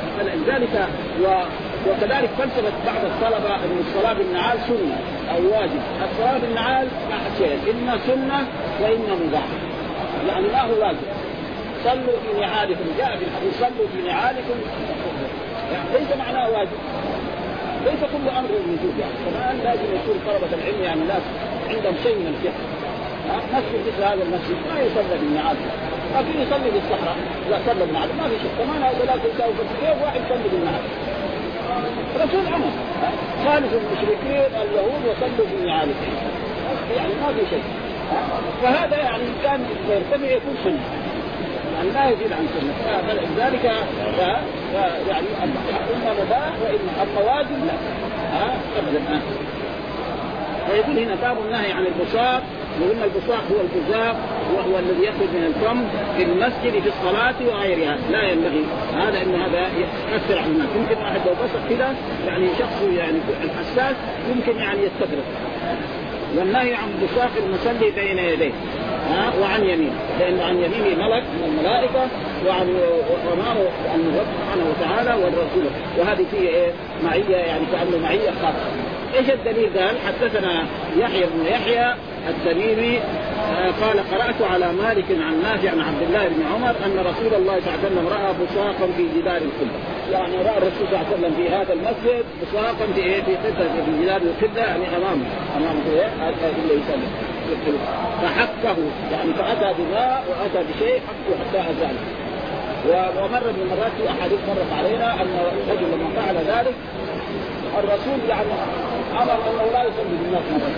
فلذلك وكذلك فلسفة بعض الطلبة أن الصلاة بالنعال سنة أو واجب. الصلاة بالنعال مع شيء، إما سنة وإما مباح، يعني ما هو واجب. صلوا في نعالكم، جاء في الحديث صلوا في نعالكم، يعني ليس معناه واجب، ليس كل أمر وجوب. يعني كمان لازم يكون طلبة العلم يعني ناس عندهم شيء من الفقه. مسجد مثل هذا المسجد ما يصلى بالنعال، لكن يصلي بالصحراء. إذا صلى بالنعال ما في شيء. كمان هؤلاء كيف واحد يصلي بالنعال؟ رسول أمر خالف المشركين اليهود وصلوا بالنعالكم، يعني ما في شيء. فهذا يعني كان يرتفع يكون سنة، يعني لا يزيد عن سنة. فلذلك يعني إما مباح وإما واجب لا أبدا. ويقول هنا باب النهي عن البصاق، وإن البصاق هو البزاق وهو الذي يخرج من الفم في المسجد في الصلاة وغيرها، لا ينبغي هذا، إن هذا يأثر على الناس. يمكن واحد لو بصق كذا يعني شخص يعني الحساس يمكن يعني يستغرق. والنهي عن بصاق المصلي بين يديه وعن يمينه، لأن عن يمينه ملك من الملائكة وعن أمامه عن الرب سبحانه وتعالى والرسول، وهذه فيه معية يعني كأنه معية خاصة. إيش الدليل؟ قال حدثنا يحيى بن يحيى التميمي قال قرأت على مالك عن نافع عن عبد الله بن عمر أن رسول الله صلى الله عليه وسلم رأى بصاقا في جدار القبلة، يعني رأى الرسول صلى الله عليه وسلم في هذا المسجد بصاقا في جدار القبلة، يعني أمامه اللي يسلم، فحكه يعني فأتى بماء وأتى بشيء حتى أزاله. ومر من المرات في أحاديث مرت علينا أن الرجل لما فعل ذلك الرسول يعني أمر أنه لا يصلي بالناس مرة.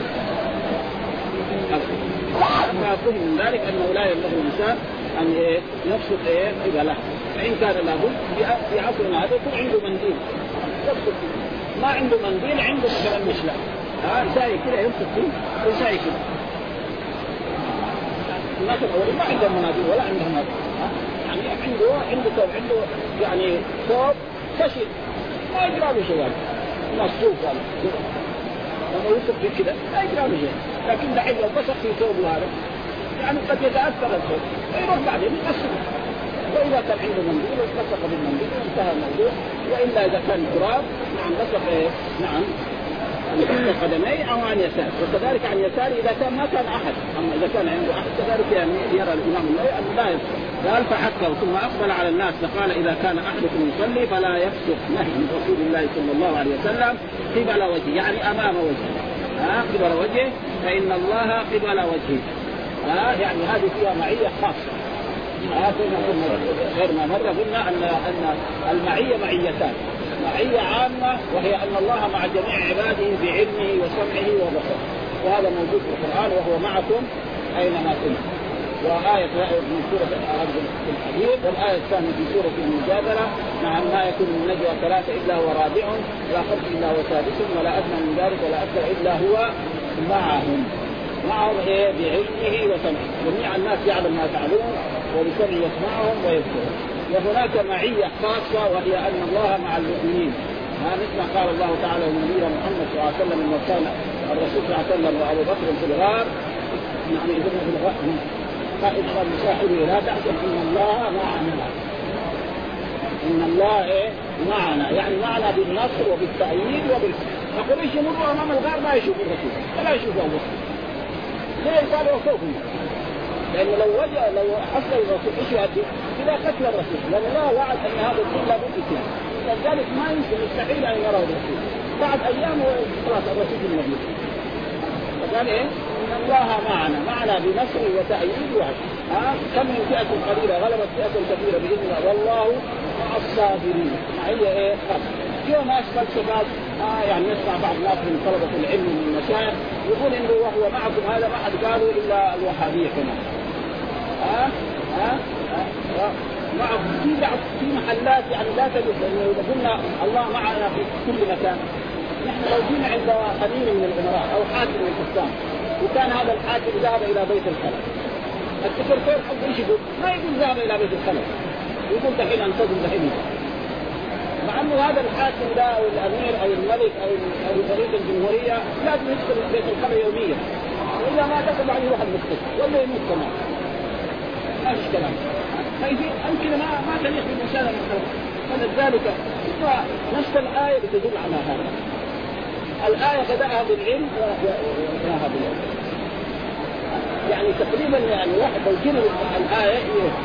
أما فهم من ذلك أنه لا ينبغي الإنسان أن يبسط قبله، فإن كان لابد في عصرنا هذا يكون عنده منديل يبسط، ما عنده منديل عنده مثلا مشلة زي كده يبسط فيه وزي كده. الناس الأولين ما عندهم مناديل ولا عندهم مناديل، يعني عنده ثوب، عنده يعني ثوب خشن ما يجرى له شيء مصروف لما يوصف في كده لا يجرى له شيء. لكن دحين لو بصق في ثوبه هذا يعني قد يتأثر الثوب ويروح بعدين يقصر. وإذا كان عنده منديل بصق بالمنديل انتهى الموضوع. وإلا إذا كان تراب نعم بصق نعم عند قدميه أو عن يسار، وكذلك عن يساره إذا كان ما كان أحد. أما إذا كان عنده أحد كذلك يعني يرى الإمام النووي أن لا يبصق. قال فحكه ثم أقبل على الناس فقال إذا كان أحدكم يصلي فلا يبصق، نهي من رسول الله صلى الله عليه وسلم قبل وجهه، يعني أمام وجهه قبل وجهه، فإن الله قبل وجهه. يعني هذه فيها معية خاصة. غير ما مرة قلنا أن المعية معيتان، معية عامة وهي أن الله مع جميع عباده بعلمه وسمعه وبصره، وهذا موجود في القرآن وهو معكم أينما كنتم. وآية من سورة الحديد، والآية الثانية في سورة المجادلة نعم ما يكون من نجوى ثلاثة إلا هو رابعهم ولا خمسة إلا هو سادسهم ولا أدنى من ذلك ولا أكثر إلا هو معهم بعلمه وسمعه. جميع الناس يعلم ما يفعلون وبسمعه يسمعهم ويذكرهم. وهناك معية خاصة وهي أن الله مع المؤمنين، مثل ما قال الله تعالى لنبينا محمد صلى الله عليه وسلم لما كان الرسول صلى الله عليه وسلم وأبو بكر في الغار يعني يقولون في الغار قائد قال لصاحبه لا تحزن إن الله معنا، إن الله معنا يعني معنا بالنصر وبالتأييد وبالفتح. فقريش يمروا أمام الغار ما يشوفوا الرسول ولا يشوفوا أبو بكر. ليه؟ قالوا خوفهم، لأنه لو حصل الرسول إيش يؤدي إلى قتل الرسول، لأن الله وعد أن هذا الدين لا بد فيه، لذلك ما يمكن مستحيل أن يرى الرسول بعد أيام خلاص الرسول في المدينة. فقال إن الله معنا بنصر وتأييد وعد. كم من فئة قليلة غلبت فئة كثيرة بإذن الله والله مع الصابرين. هي يوم أسفل شباب يعني يسمع بعض الناس من طلبة العلم من المشايخ يقول إنه وهو معكم هذا ما حد قالوا إلا الوهابية كمان. معكم في محلات يعني لا تجد، لأنه إذا قلنا الله معنا في كل مكان، نحن لو جينا عند أمير من الأمراء أو حاكم من الحكام وكان هذا الحاكم ذهب إلى بيت الخلق، السكرتير حقه إيش يقول؟ ما يقول ذهب إلى بيت الخلق، يقول دحين أنتظر دحين. مع أنه هذا الحاكم ده أو الأمير أو الملك أو رئيس الجمهورية لازم يدخل بيت الخلق يوميا، وإلا ما دخل عليه واحد مستشفى ولا يموت كمان. ما فيش كلام. فإذا أمكن ما تليق بالإنسان من خلق. فلذلك نفس الآية بتدل على هذا. الآية بدأها بالعلم وانتهاها بالعلم. يعني تقريبا يعني واحد لو جينا الآية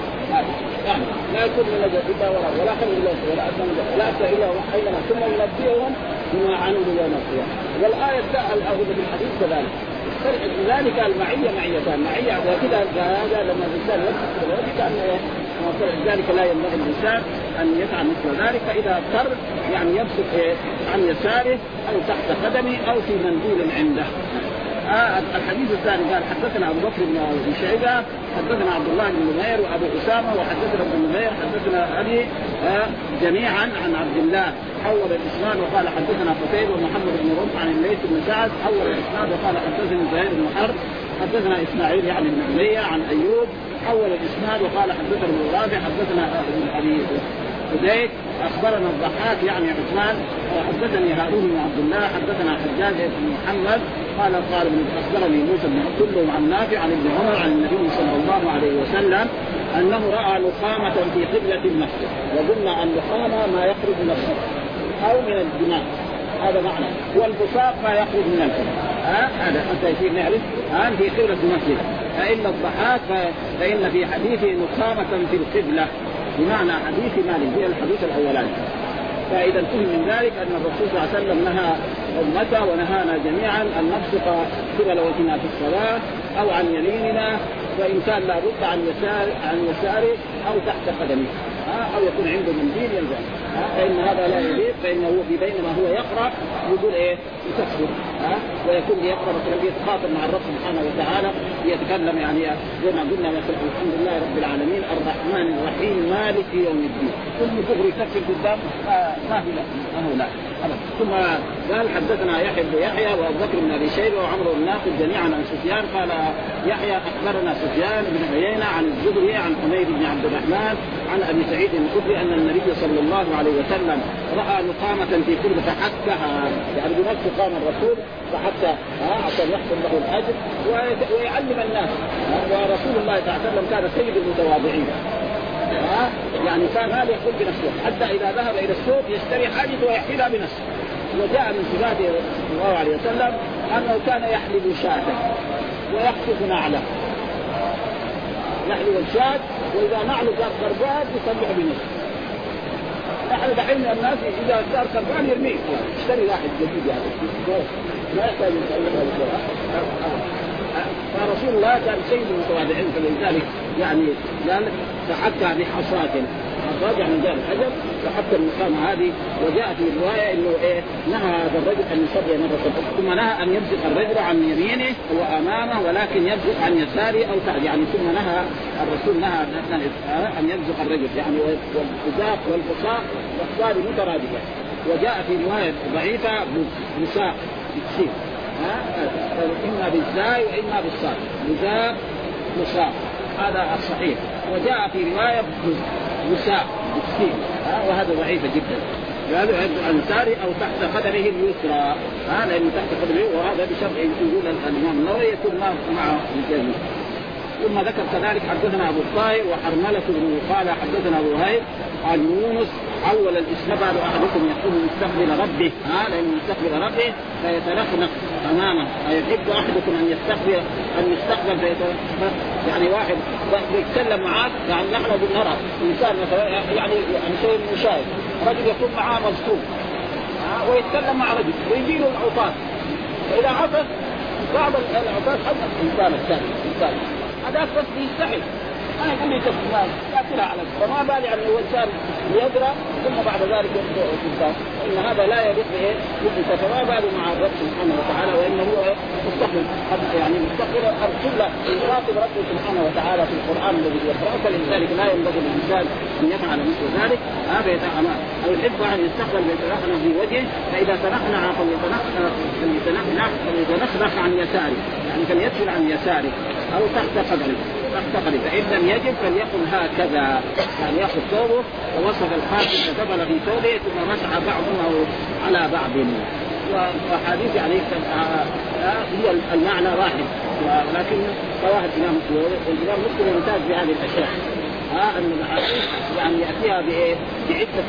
يعني لا يكون من إلا ولا خير إلا ولا أتى إلا وحينا ثم ينبئهم بما عملوا يوم القيامة. والآية الأولى بالحديث كذلك. لذلك المعية معيتان، معية وكذا هذا لما الإنسان يذكر ذلك أن ذلك لا ينبغي الإنسان أن يفعل مثل ذلك. إذا اضطر يعني يبسط عن يساره أو تحت قدمه أو في منديل عنده. الحديث الثاني قال حدثنا أبو بكر بن شيبة حدثنا عبد الله بن نمير وأبو أسامة وحدثنا ابن نمير حدثنا أبي جميعا عن عبد الله حول الإسناد وقال حدثنا قتيبة ومحمد بن رمح عن الليث بن سعد حول الإسناد وقال حدثنا زهير بن حرب حدثنا إسماعيل يعني بن علية عن أيوب حول الإسناد وقال حدثنا ابن رافع حدثنا أبي حديث أخبرنا الضحاك يعني عثمان حدثني هارون بن عبد الله حدثنا حجاج بن محمد قال أخبرني موسى بن كلهم عن نافع عن ابن عمر عن النبي صلى الله عليه وسلم أنه رأى نخامة في قبلة المسجد. وقلنا النخامة ما يخرج من الصدر أو من الدماغ، هذا معنى. والبصاق ما يخرج من الفم. هذا أنت يصير نعرف في قبلة المسجد. فإن الضحاك فإن في حديثه نخامة في القبلة بمعنى حديث مالك هي الحديث الأولاني. فإذا فهم من ذلك أن الرسول صلى الله عليه وسلم نهى أمته ونهانا جميعا أن نبصق قبل وجهنا في الصلاة أو عن يميننا، وإن كان لا بد عن يساره أو تحت قدمه أو يكون عنده منديل يلزم. فإن هذا لا يليق، فإنه بينما هو يقرأ يقول يكسر ويكون يقرأ مثلا يتخاطب مع الرب سبحانه وتعالى يتكلم يعني زي ما قلنا مثلا الحمد لله رب العالمين الرحمن الرحيم مالك يوم الدين. كل كفر يكسر قدام ما في لا ثم قال حدثنا يحيى بن يحيى وابو بكر بن ابي شيبه وعمرو بن ناقد جميعا عن سفيان قال يحيى اخبرنا سفيان بن عيينه عن الزهري عن حميد بن عبد الرحمن عن ابي سعيد الخدري ان النبي صلى الله عليه وسلم راى نقامه في كل فحكها، يعني بنفسه قام الرسول فحتى عشان يحصل له الاجر ويعلم الناس. ورسول الله صلى الله عليه وسلم كان سيد المتواضعين، يعني كان هذا يقول بنفسه حتى إذا ذهب إلى السوق يشتري حاجة ويحلبها بنفسه. وجاء من صفاته صلى الله عليه وسلم أنه كان يحلب شاة ويخطف نعله، يحلب الشاة وإذا نعله كان خربان يصلح بنفسه. نحن دحين الناس إذا صار خربان يرميه، اشتري واحد جديد يعني ما يحتاج يصلحه. فرسول الله كان سيد المتواضعين، فلذلك يعني قال فحكى بحصاة يعني جاء الحجر فحكى النقامة هذه. وجاء في الرواية انه نهى هذا الرجل ان يصلي مرة ثم نهى ان يبزق الرجل عن يمينه وامامه ولكن يبزق عن يساره او تحت، يعني ثم نهى الرسول نهى ان يبزق الرجل يعني والبزاق والبصاق والصاد مترادفة. وجاء في رواية ضعيفة بساق بالسين إما بالزاي وإما بالصاد بزاق بصاق، هذا الصحيح. وجاء في رواية بساق بالسين وهذا ضعيفة جدا، قالوا عن يساره أو تحت قدمه اليسرى، لأنه تحت قدمه، وهذا بشرط يقول الإمام النووي يكون مع الجميع. ثم ذكر كذلك حدثنا أبو الطاهر وحرملة بن قال حدثنا أبو هيب عن يونس حول الإسناد أحدكم يكون مستقبل ربه لأن مستقبل ربه فيتنخنق أمامه، أيحب أحدكم أن يستقبل يعني واحد يتكلم معاك، يعني نحن بنرى إنسان مثلا يعني شيء مشاهد رجل يكون معاه مصطوب ويتكلم مع رجل ويجيله العطاس، فإذا عطس بعض العطاس حتى الإنسان الثاني هذا بس يستحي أنا يقول لي تفهم يأكلها على فما بالي أن الإنسان يدرى ثم بعد ذلك يدرى الإنسان، إن هذا لا يليق به فما بالي مع الرب سبحانه وتعالى، وإنه هو مستقبل يعني مستقبل الكل يراقب ربه سبحانه وتعالى في القرآن الذي يقرأه، فلذلك لا ينبغي للإنسان أن يفعل مثل ذلك. هذا يتأمل أو يحب أن يستقبل بيتنخنع في وجهه، فإذا تنخنع فليتنخنع عن يساره، يعني فليدخل عن يساره أو تحت قدره، فإن لم يجب فليقل هكذا، يعني يأخذ ثوبه ووصف الخاتم فدبل في ثوبه ثم مسح بعضه على بعض. وحديث يعني هو المعنى واحد، ولكن رواه الإمام مسلم، والإمام مسلم يمتاز بهذه الأشياء أن الأحاديث يعني يأتيها بعدة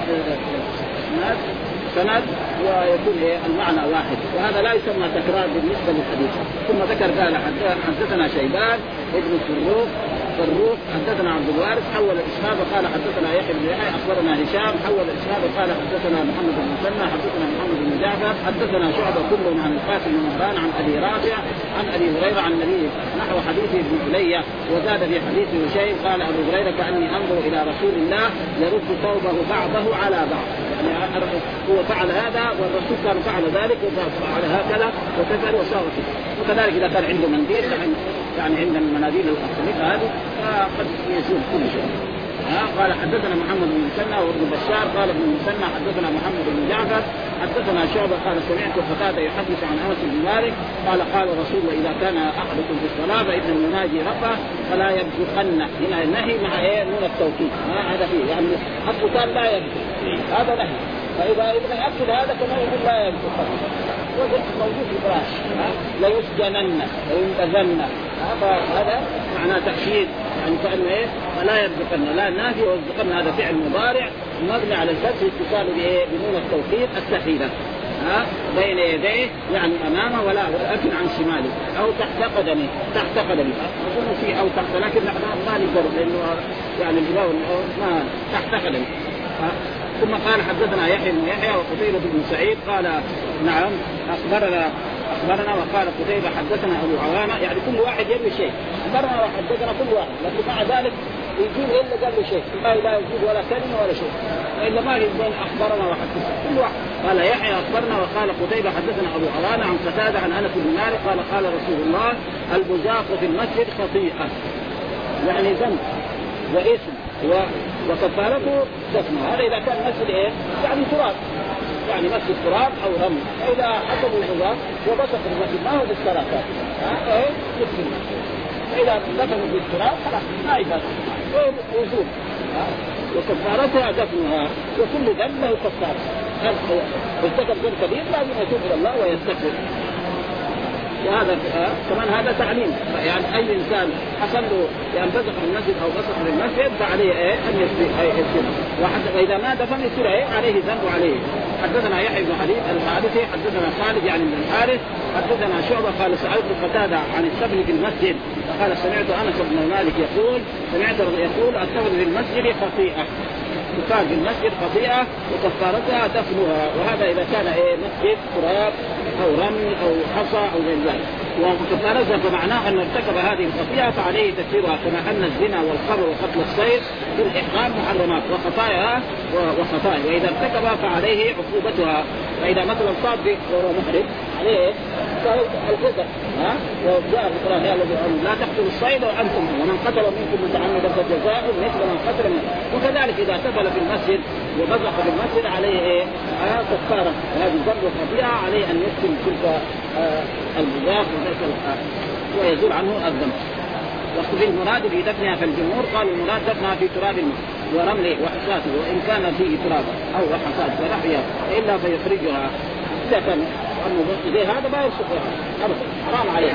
أسناد سند ويكون المعنى واحد، وهذا لا يسمى تكرار بالنسبة للحديث. ثم ذكر قال حدثنا شيبان ابن فروق حدثنا عبد الوارث حول الإسناد وقال حدثنا يحيى بن يحيى أخبرنا هشام حول الإسناد وقال حدثنا محمد بن مسنى حدثنا محمد بن جعفر حدثنا شعبة كلهم عن القاسم بن مهران عن أبي رافع عن أبي هريرة عن النبي نحو حديث ابن علية. وزاد في حديث هشيم قال أبو هريرة كأني أنظر إلى رسول الله يرد ثوبه بعضه على بعض، يعني هو فعل هذا والرسول كان فعل ذلك وفعل هكذا وكذا وصار كذا. وكذلك إذا كان عنده منديل يعني عند المناديل الخفيفة هذه قد يزول كل شيء. قال حدثنا محمد بن مسنى وابن بشار قال ابن مسنى حدثنا محمد بن جعفر حدثنا شعبة قال سمعت قتادة يحدث عن أنس بن مالك قال قال رسول الله إذا كان أحدكم في الصلاة فإنه يناجي ربه فلا يبزقن. هنا النهي مع نون التوكيد هذا فيه يعني القتال لا يبزق هذا نهي. فإذا يأكل هذا كمان يقول لا يبزق موجود في الفراش لا يسجنن وينتزن. هذا معناه تأكيد يعني كأنه فلا يبزقن لا نافي ويبزقن هذا فعل مضارع مبني على الفتح اتصال بنون التوكيد السحيلة بين يديه يعني أمامه ولا ولكن عن شماله أو تحت قدمه نقول فيه أو تحت لكن ما نقدر لأنه يعني الجواب ما تحت قدمه. ثم قال حدثنا يحيى بن يحيى وقتيبة بن سعيد قال نعم أخبرنا وقال قتيبة حدثنا أبو عوانة يعني كل واحد يروي شيء أخبرنا وحدثنا كل واحد لكن مع ذلك يجيب إلا قال له شيء لا يجيب ولا كلمة ولا شيء إلا ما يبين أخبرنا وحدثنا كل واحد. قال يحيى أخبرنا وقال قتيبة حدثنا أبو عوانة عن قتادة عن أنس بن مالك قال رسول الله البزاق في المسجد خطيئة يعني ذنب وإثم وكفارته دفنه. هذا إذا كان مسجد يعني تراب يعني مسجد تراب أو رمل فإذا حسبوا البزاق وبسط المسجد ما هو بالصلاة يكفي. فإذا دفنوا بالتراب خلاص ما يبقى وزول وكفارتها دفنها وكل ذنب له كفارة. ارتكب ذنب كبير لازم يتوب إلى الله ويستغفر. وهذا كمان هذا تعليم يعني أي إنسان حصل له يعني بزق في المسجد أو بصق في المسجد فعليه أن يسجد وإذا ما دفن يصير عليه ذنب عليه. حدثنا يحيى بن الحارثي حدثنا خالد يعني بن الحارث حدثنا شعبة قال سألت قتادة عن السبل في المسجد قال سمعت أنس بن مالك يقول السبل في المسجد خطيئة تقال في المسجد خطيئة وكفارتها دفنها. وهذا إذا كان مسجد تراب أو رمل أو حصى أو غير ذلك. وكفارتها فمعناه أن ارتكب هذه الخطيئة فعليه تكفيرها كما أن الزنا والخمر وقتل الصيد في الإحرام محرمات وخطاياها وخطايا وإذا ارتكبها فعليه عقوبتها. فإذا مثلا صاد وهو محرم عليه الجزاء وجاء في القرآن لا تقتلوا الصيد وأنتم ومن قتل منكم متعمدا فجزاء مثل من قتل وكذلك إذا قتل في المسجد وبزق في المسجد عليه كفارة هذه ذنب وخطيئة عليه أن يسكن تلك البزاق ويزول عنه الذنب. وفي المراد بدفنها في الجمهور قالوا المراد دفنها في تراب ورمله وحصاته وإن كان فيه تراب أو حصاد فنحيها إلا فيخرجها إذا كان زي هذا ما يرسخها أبدا حرام عليه.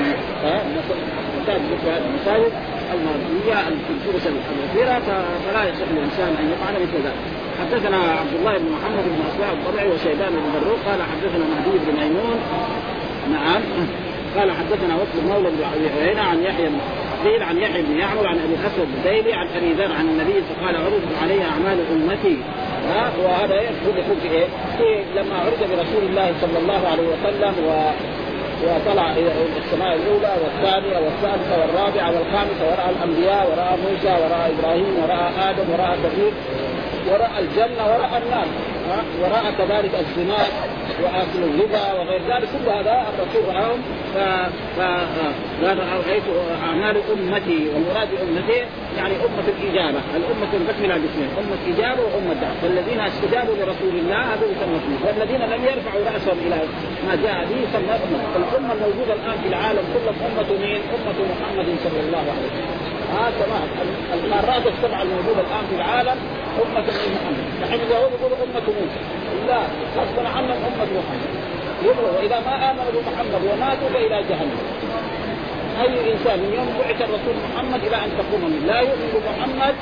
المساجد المرضية في الفرص الكثيرة فلا يصح للإنسان أن يفعل مثل ذلك. حدثنا عبد الله بن محمد بن أسواء الضبعي وشيبان بن بروق قال حدثنا مهدي بن ميمون نعم قال حدثنا وفد مولى بن عيينة عن يحيى بن يعمر عن أبي الأسود الديلي عن أبي ذر عن النبي قال عرض علي أعمال أمتي. وهذا يدخل في لما عرض برسول الله صلى الله عليه وسلم وطلع إلى السماء الأولى والثانية والثالثة والرابعة والخامسة ورأى الأنبياء ورأى موسى ورأى إبراهيم ورأى آدم ورأى كثير ورأى الجنة ورأى النار ورأى كذلك الزنا وآكل الربا وغير ذلك كل هذا الرسول رآهم فقال رأيت أعمال أمتي والمراد أمتي يعني أمة الإجابة. الأمة تكمل على الاثنين أمة إجابة وأمة دعوة. فالذين استجابوا لرسول الله هذول يسمى والذين لم يرفعوا رأسهم إلى ما جاء به يسمى أمة. الأمة الموجودة الآن في العالم كلها أمة مين؟ أمة محمد صلى الله عليه وسلم. تمام. القارات السبعة الموجودة الآن في العالم أمة محمد. نحن اليهود يقولوا أمة موسى لا غصبا عنهم أمة محمد يقولوا وإذا ما آمنوا بمحمد وماتوا فإلى جهنم. أي إنسان من يوم بعث الرسول محمد إلى أن تقوم لا يؤمن بمحمد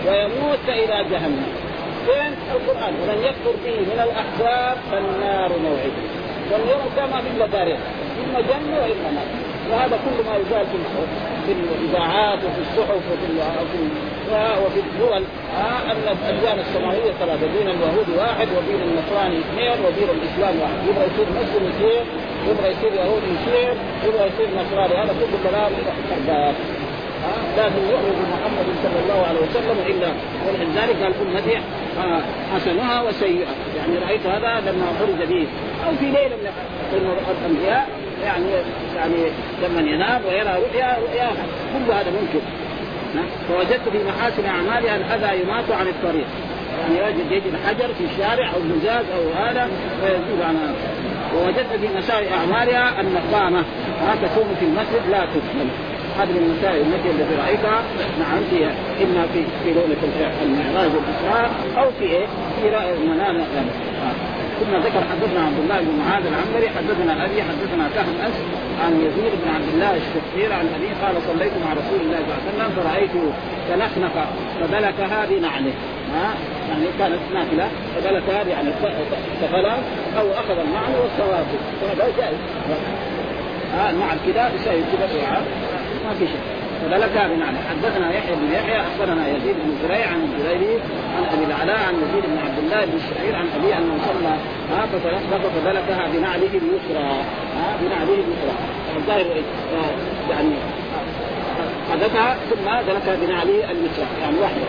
ويموت فإلى جهنم. فين القرآن؟ ومن يكفر به من الأحزاب فالنار موعده. واليوم كما في دارين إما جنة وإما نار. وهذا كل ما يقال في الإذاعات وفي الصحف وفي الدول أن الأديان السماوية ثلاثة، دين اليهود واحد ودين النصراني اثنين ودين الإسلام واحد. يبغى يصير مسلم يصير، يبغى يصير يهودي يصير، يبغى يصير نصراني. هذا كله كلام كذاب. لازم يؤمن بمحمد صلى الله عليه وسلم إلا. ولذلك قال أمتي حسنها وسيئة. يعني رأيت هذا لما خرج به أو في ليلة من الأنبياء يعني لما ينام ويرى رؤيا كل هذا ممكن. فوجدت في محاسن أعمالها الأذى يماط عن الطريق. يعني يجد حجر في الشارع أو زجاج أو هذا ويزيد عنها. ووجدت في مساوئ أعمالها النقامة تكون في المسجد لا تكمل. هذه من المسائل التي رأيتها نعم فيها إما في ليلة المعراج والإسراء أو في المنام. ثم ذكر حدثنا عبد الله بن معاذ العنبري حدثنا أبي حدثنا كهن عن يزيد بن عبد الله الشقير عن أبي قال صليت مع رسول الله صلى الله عليه وسلم فرأيته تنخنق فبلكها بنعله. يعني كانت نافلة فبلكها يعني سفلا أو أخذ النعل والثواب فهذا جائز. مع الكذا يساوي كذا ما في شيء. فبلكها بنعله. حدثنا يحيى بن يحيى أخبرنا يزيد بن زريع عن الجريري عن أبي العلاء عن يزيد بن عبد الله بن الشعير عن أبي أنه صلى فبلكها بنعله اليسرى. بنعله اليسرى الظاهر يعني حدثها ثم بلكها بنعله اليسرى يعني واحدة.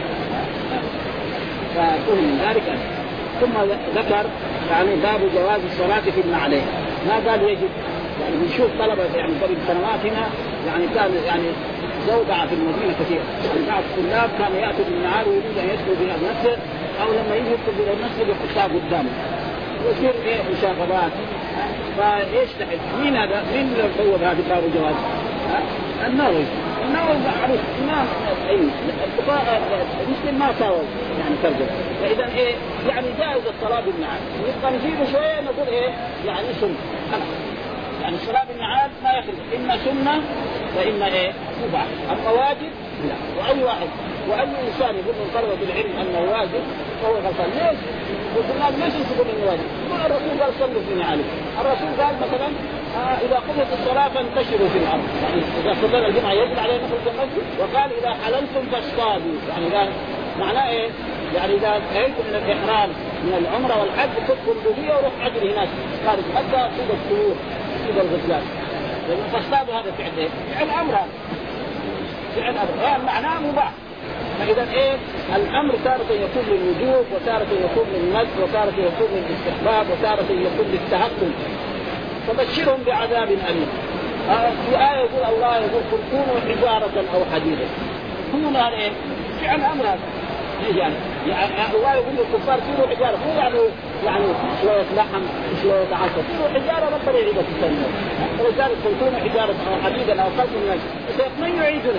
فكون من ذلك ثم ذكر يعني باب جواز الصلاة في النعلين. ما قال يجب يعني بنشوف طلبة يعني قبل سنوات هنا يعني كان يعني زودع في المدينة كثير. يعني بعض الطلاب كانوا يأتوا بالنهار ويريد أن يدخلوا بها المسجد أو لما يجي يدخل بها المسجد يحطها قدامه ويصير مشاغبات. فإيش تحت مين هذا؟ مين اللي هو هذا باب جواز؟ النووي معروف إمام المسلم ما ساوى يعني ترجمة. فإذا يعني جائز الصلاة بالنعال. يبقى نجيبه شوية نقول يعني سنة. يعني الصلاة بالنعال ما يخرج إما سنة وإما مباح. أما واجب لا. وأي واحد وأي إنسان يقول من طلبة العلم أنه واجب فهو غلطان. ليش؟ والله ليش يقول إنه واجب؟ الرسول قال صلوا في نعالكم. الرسول قال مثلا إذا قضيت الصلاة فانتشروا في الأرض. يعني إذا صلى الجمعة يجب علينا نخرج المسجد. وقال إذا حللتم فاصطادوا. يعني قال معناه يعني إذا انتهيتم من الإحرام من العمرة والحج تدخل بلية وروح عجل هناك خارج حتى تصيد الطيور تصيد الغزلان. لأن فاصطادوا هذا فعل فعل أمر هذا. فعل أمر معناه مباح. فإذا الأمر تارة يكون للوجوب وتارة يكون للند وتارة يكون للاستحباب وتارة يكون للتهكم. فبشرهم بعذاب أليم. في آية يقول الله يقول كونوا حجارة أو حديدا. كونوا هذا فعل أمر هذا. يعني الله يقول للكفار كونوا حجارة. مو يعني شوية لحم شوية عسل. كونوا حجارة ربنا يعيدها في السنة. فلذلك كونوا حجارة أو حديدا أو خلق من من يعيدنا.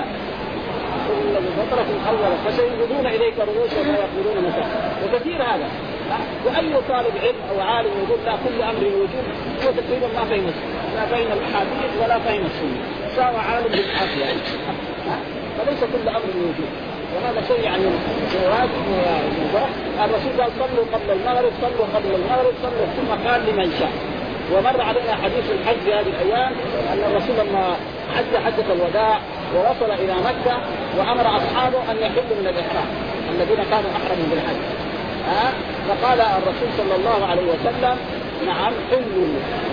الفترة الأولى فسينظرون إليك رؤوسهم ويقولون متى. وكثير هذا. وأي طالب علم أو عالم يقول لا كل أمر وجود هو تقريبا ما فهم لا فهم الحديث ولا فهم السنة. سواء عالم بالعافية يعني. فليس كل أمر وجود. وهذا شيء يعني واجب. الرسول قال صلوا قبل المغرب صلوا قبل المغرب صلوا ثم قال لمن شاء. ومر علينا حديث الحج في هذه الأيام أن الرسول لما حجة الوداع ووصل إلى مكة وأمر أصحابه أن يحلوا من الإحرام الذين كانوا أحرموا بالحج. فقال الرسول صلى الله عليه وسلم نعم حلوا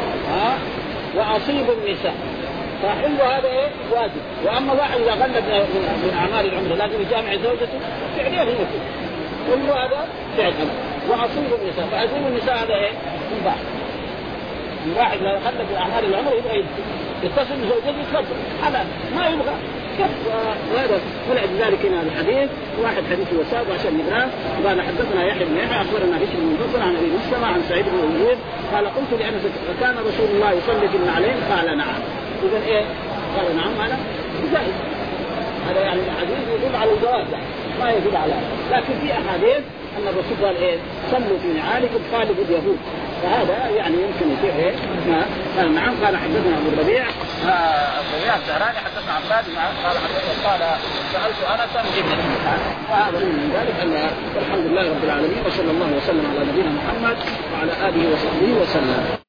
وأصيبوا النساء. فحلوا هذا واجب. وأما واحد إذا غلب من أعمال العمر لازم يجامع زوجته فعليه هي حلوا هذا فعل وأصيبوا النساء. فأصيبوا النساء هذا مباح. الواحد لو غلب من أعمال العمر يبغى يتصل بزوجته يتفضل حلال ما يبغى وهذا ولذلك هنا الحديث واحد حديث وساق عشان نقراه. قال حدثنا يحيى بن يحيى اخبرنا بشر بن منصور عن ابي مسلمة عن سعيد بن المسيب قال قلت لانس كان رسول الله يصلي في النعلين قال نعم. اذا قال نعم هذا جائز. هذا يعني الحديث يدل على الجواز ما يدل على لكن في احاديث ان الرسول قال صلوا في نعالكم خالفوا اليهود. فهذا يعني يمكن يصير قال نعم. قال حدثنا ابو الربيع الزهراني حدثنا عباد قال قال سالت انس ابن فهذا من ذلك ان الحمد لله رب العالمين وصلى الله وسلم على نبينا محمد وعلى اله وصحبه وسلم.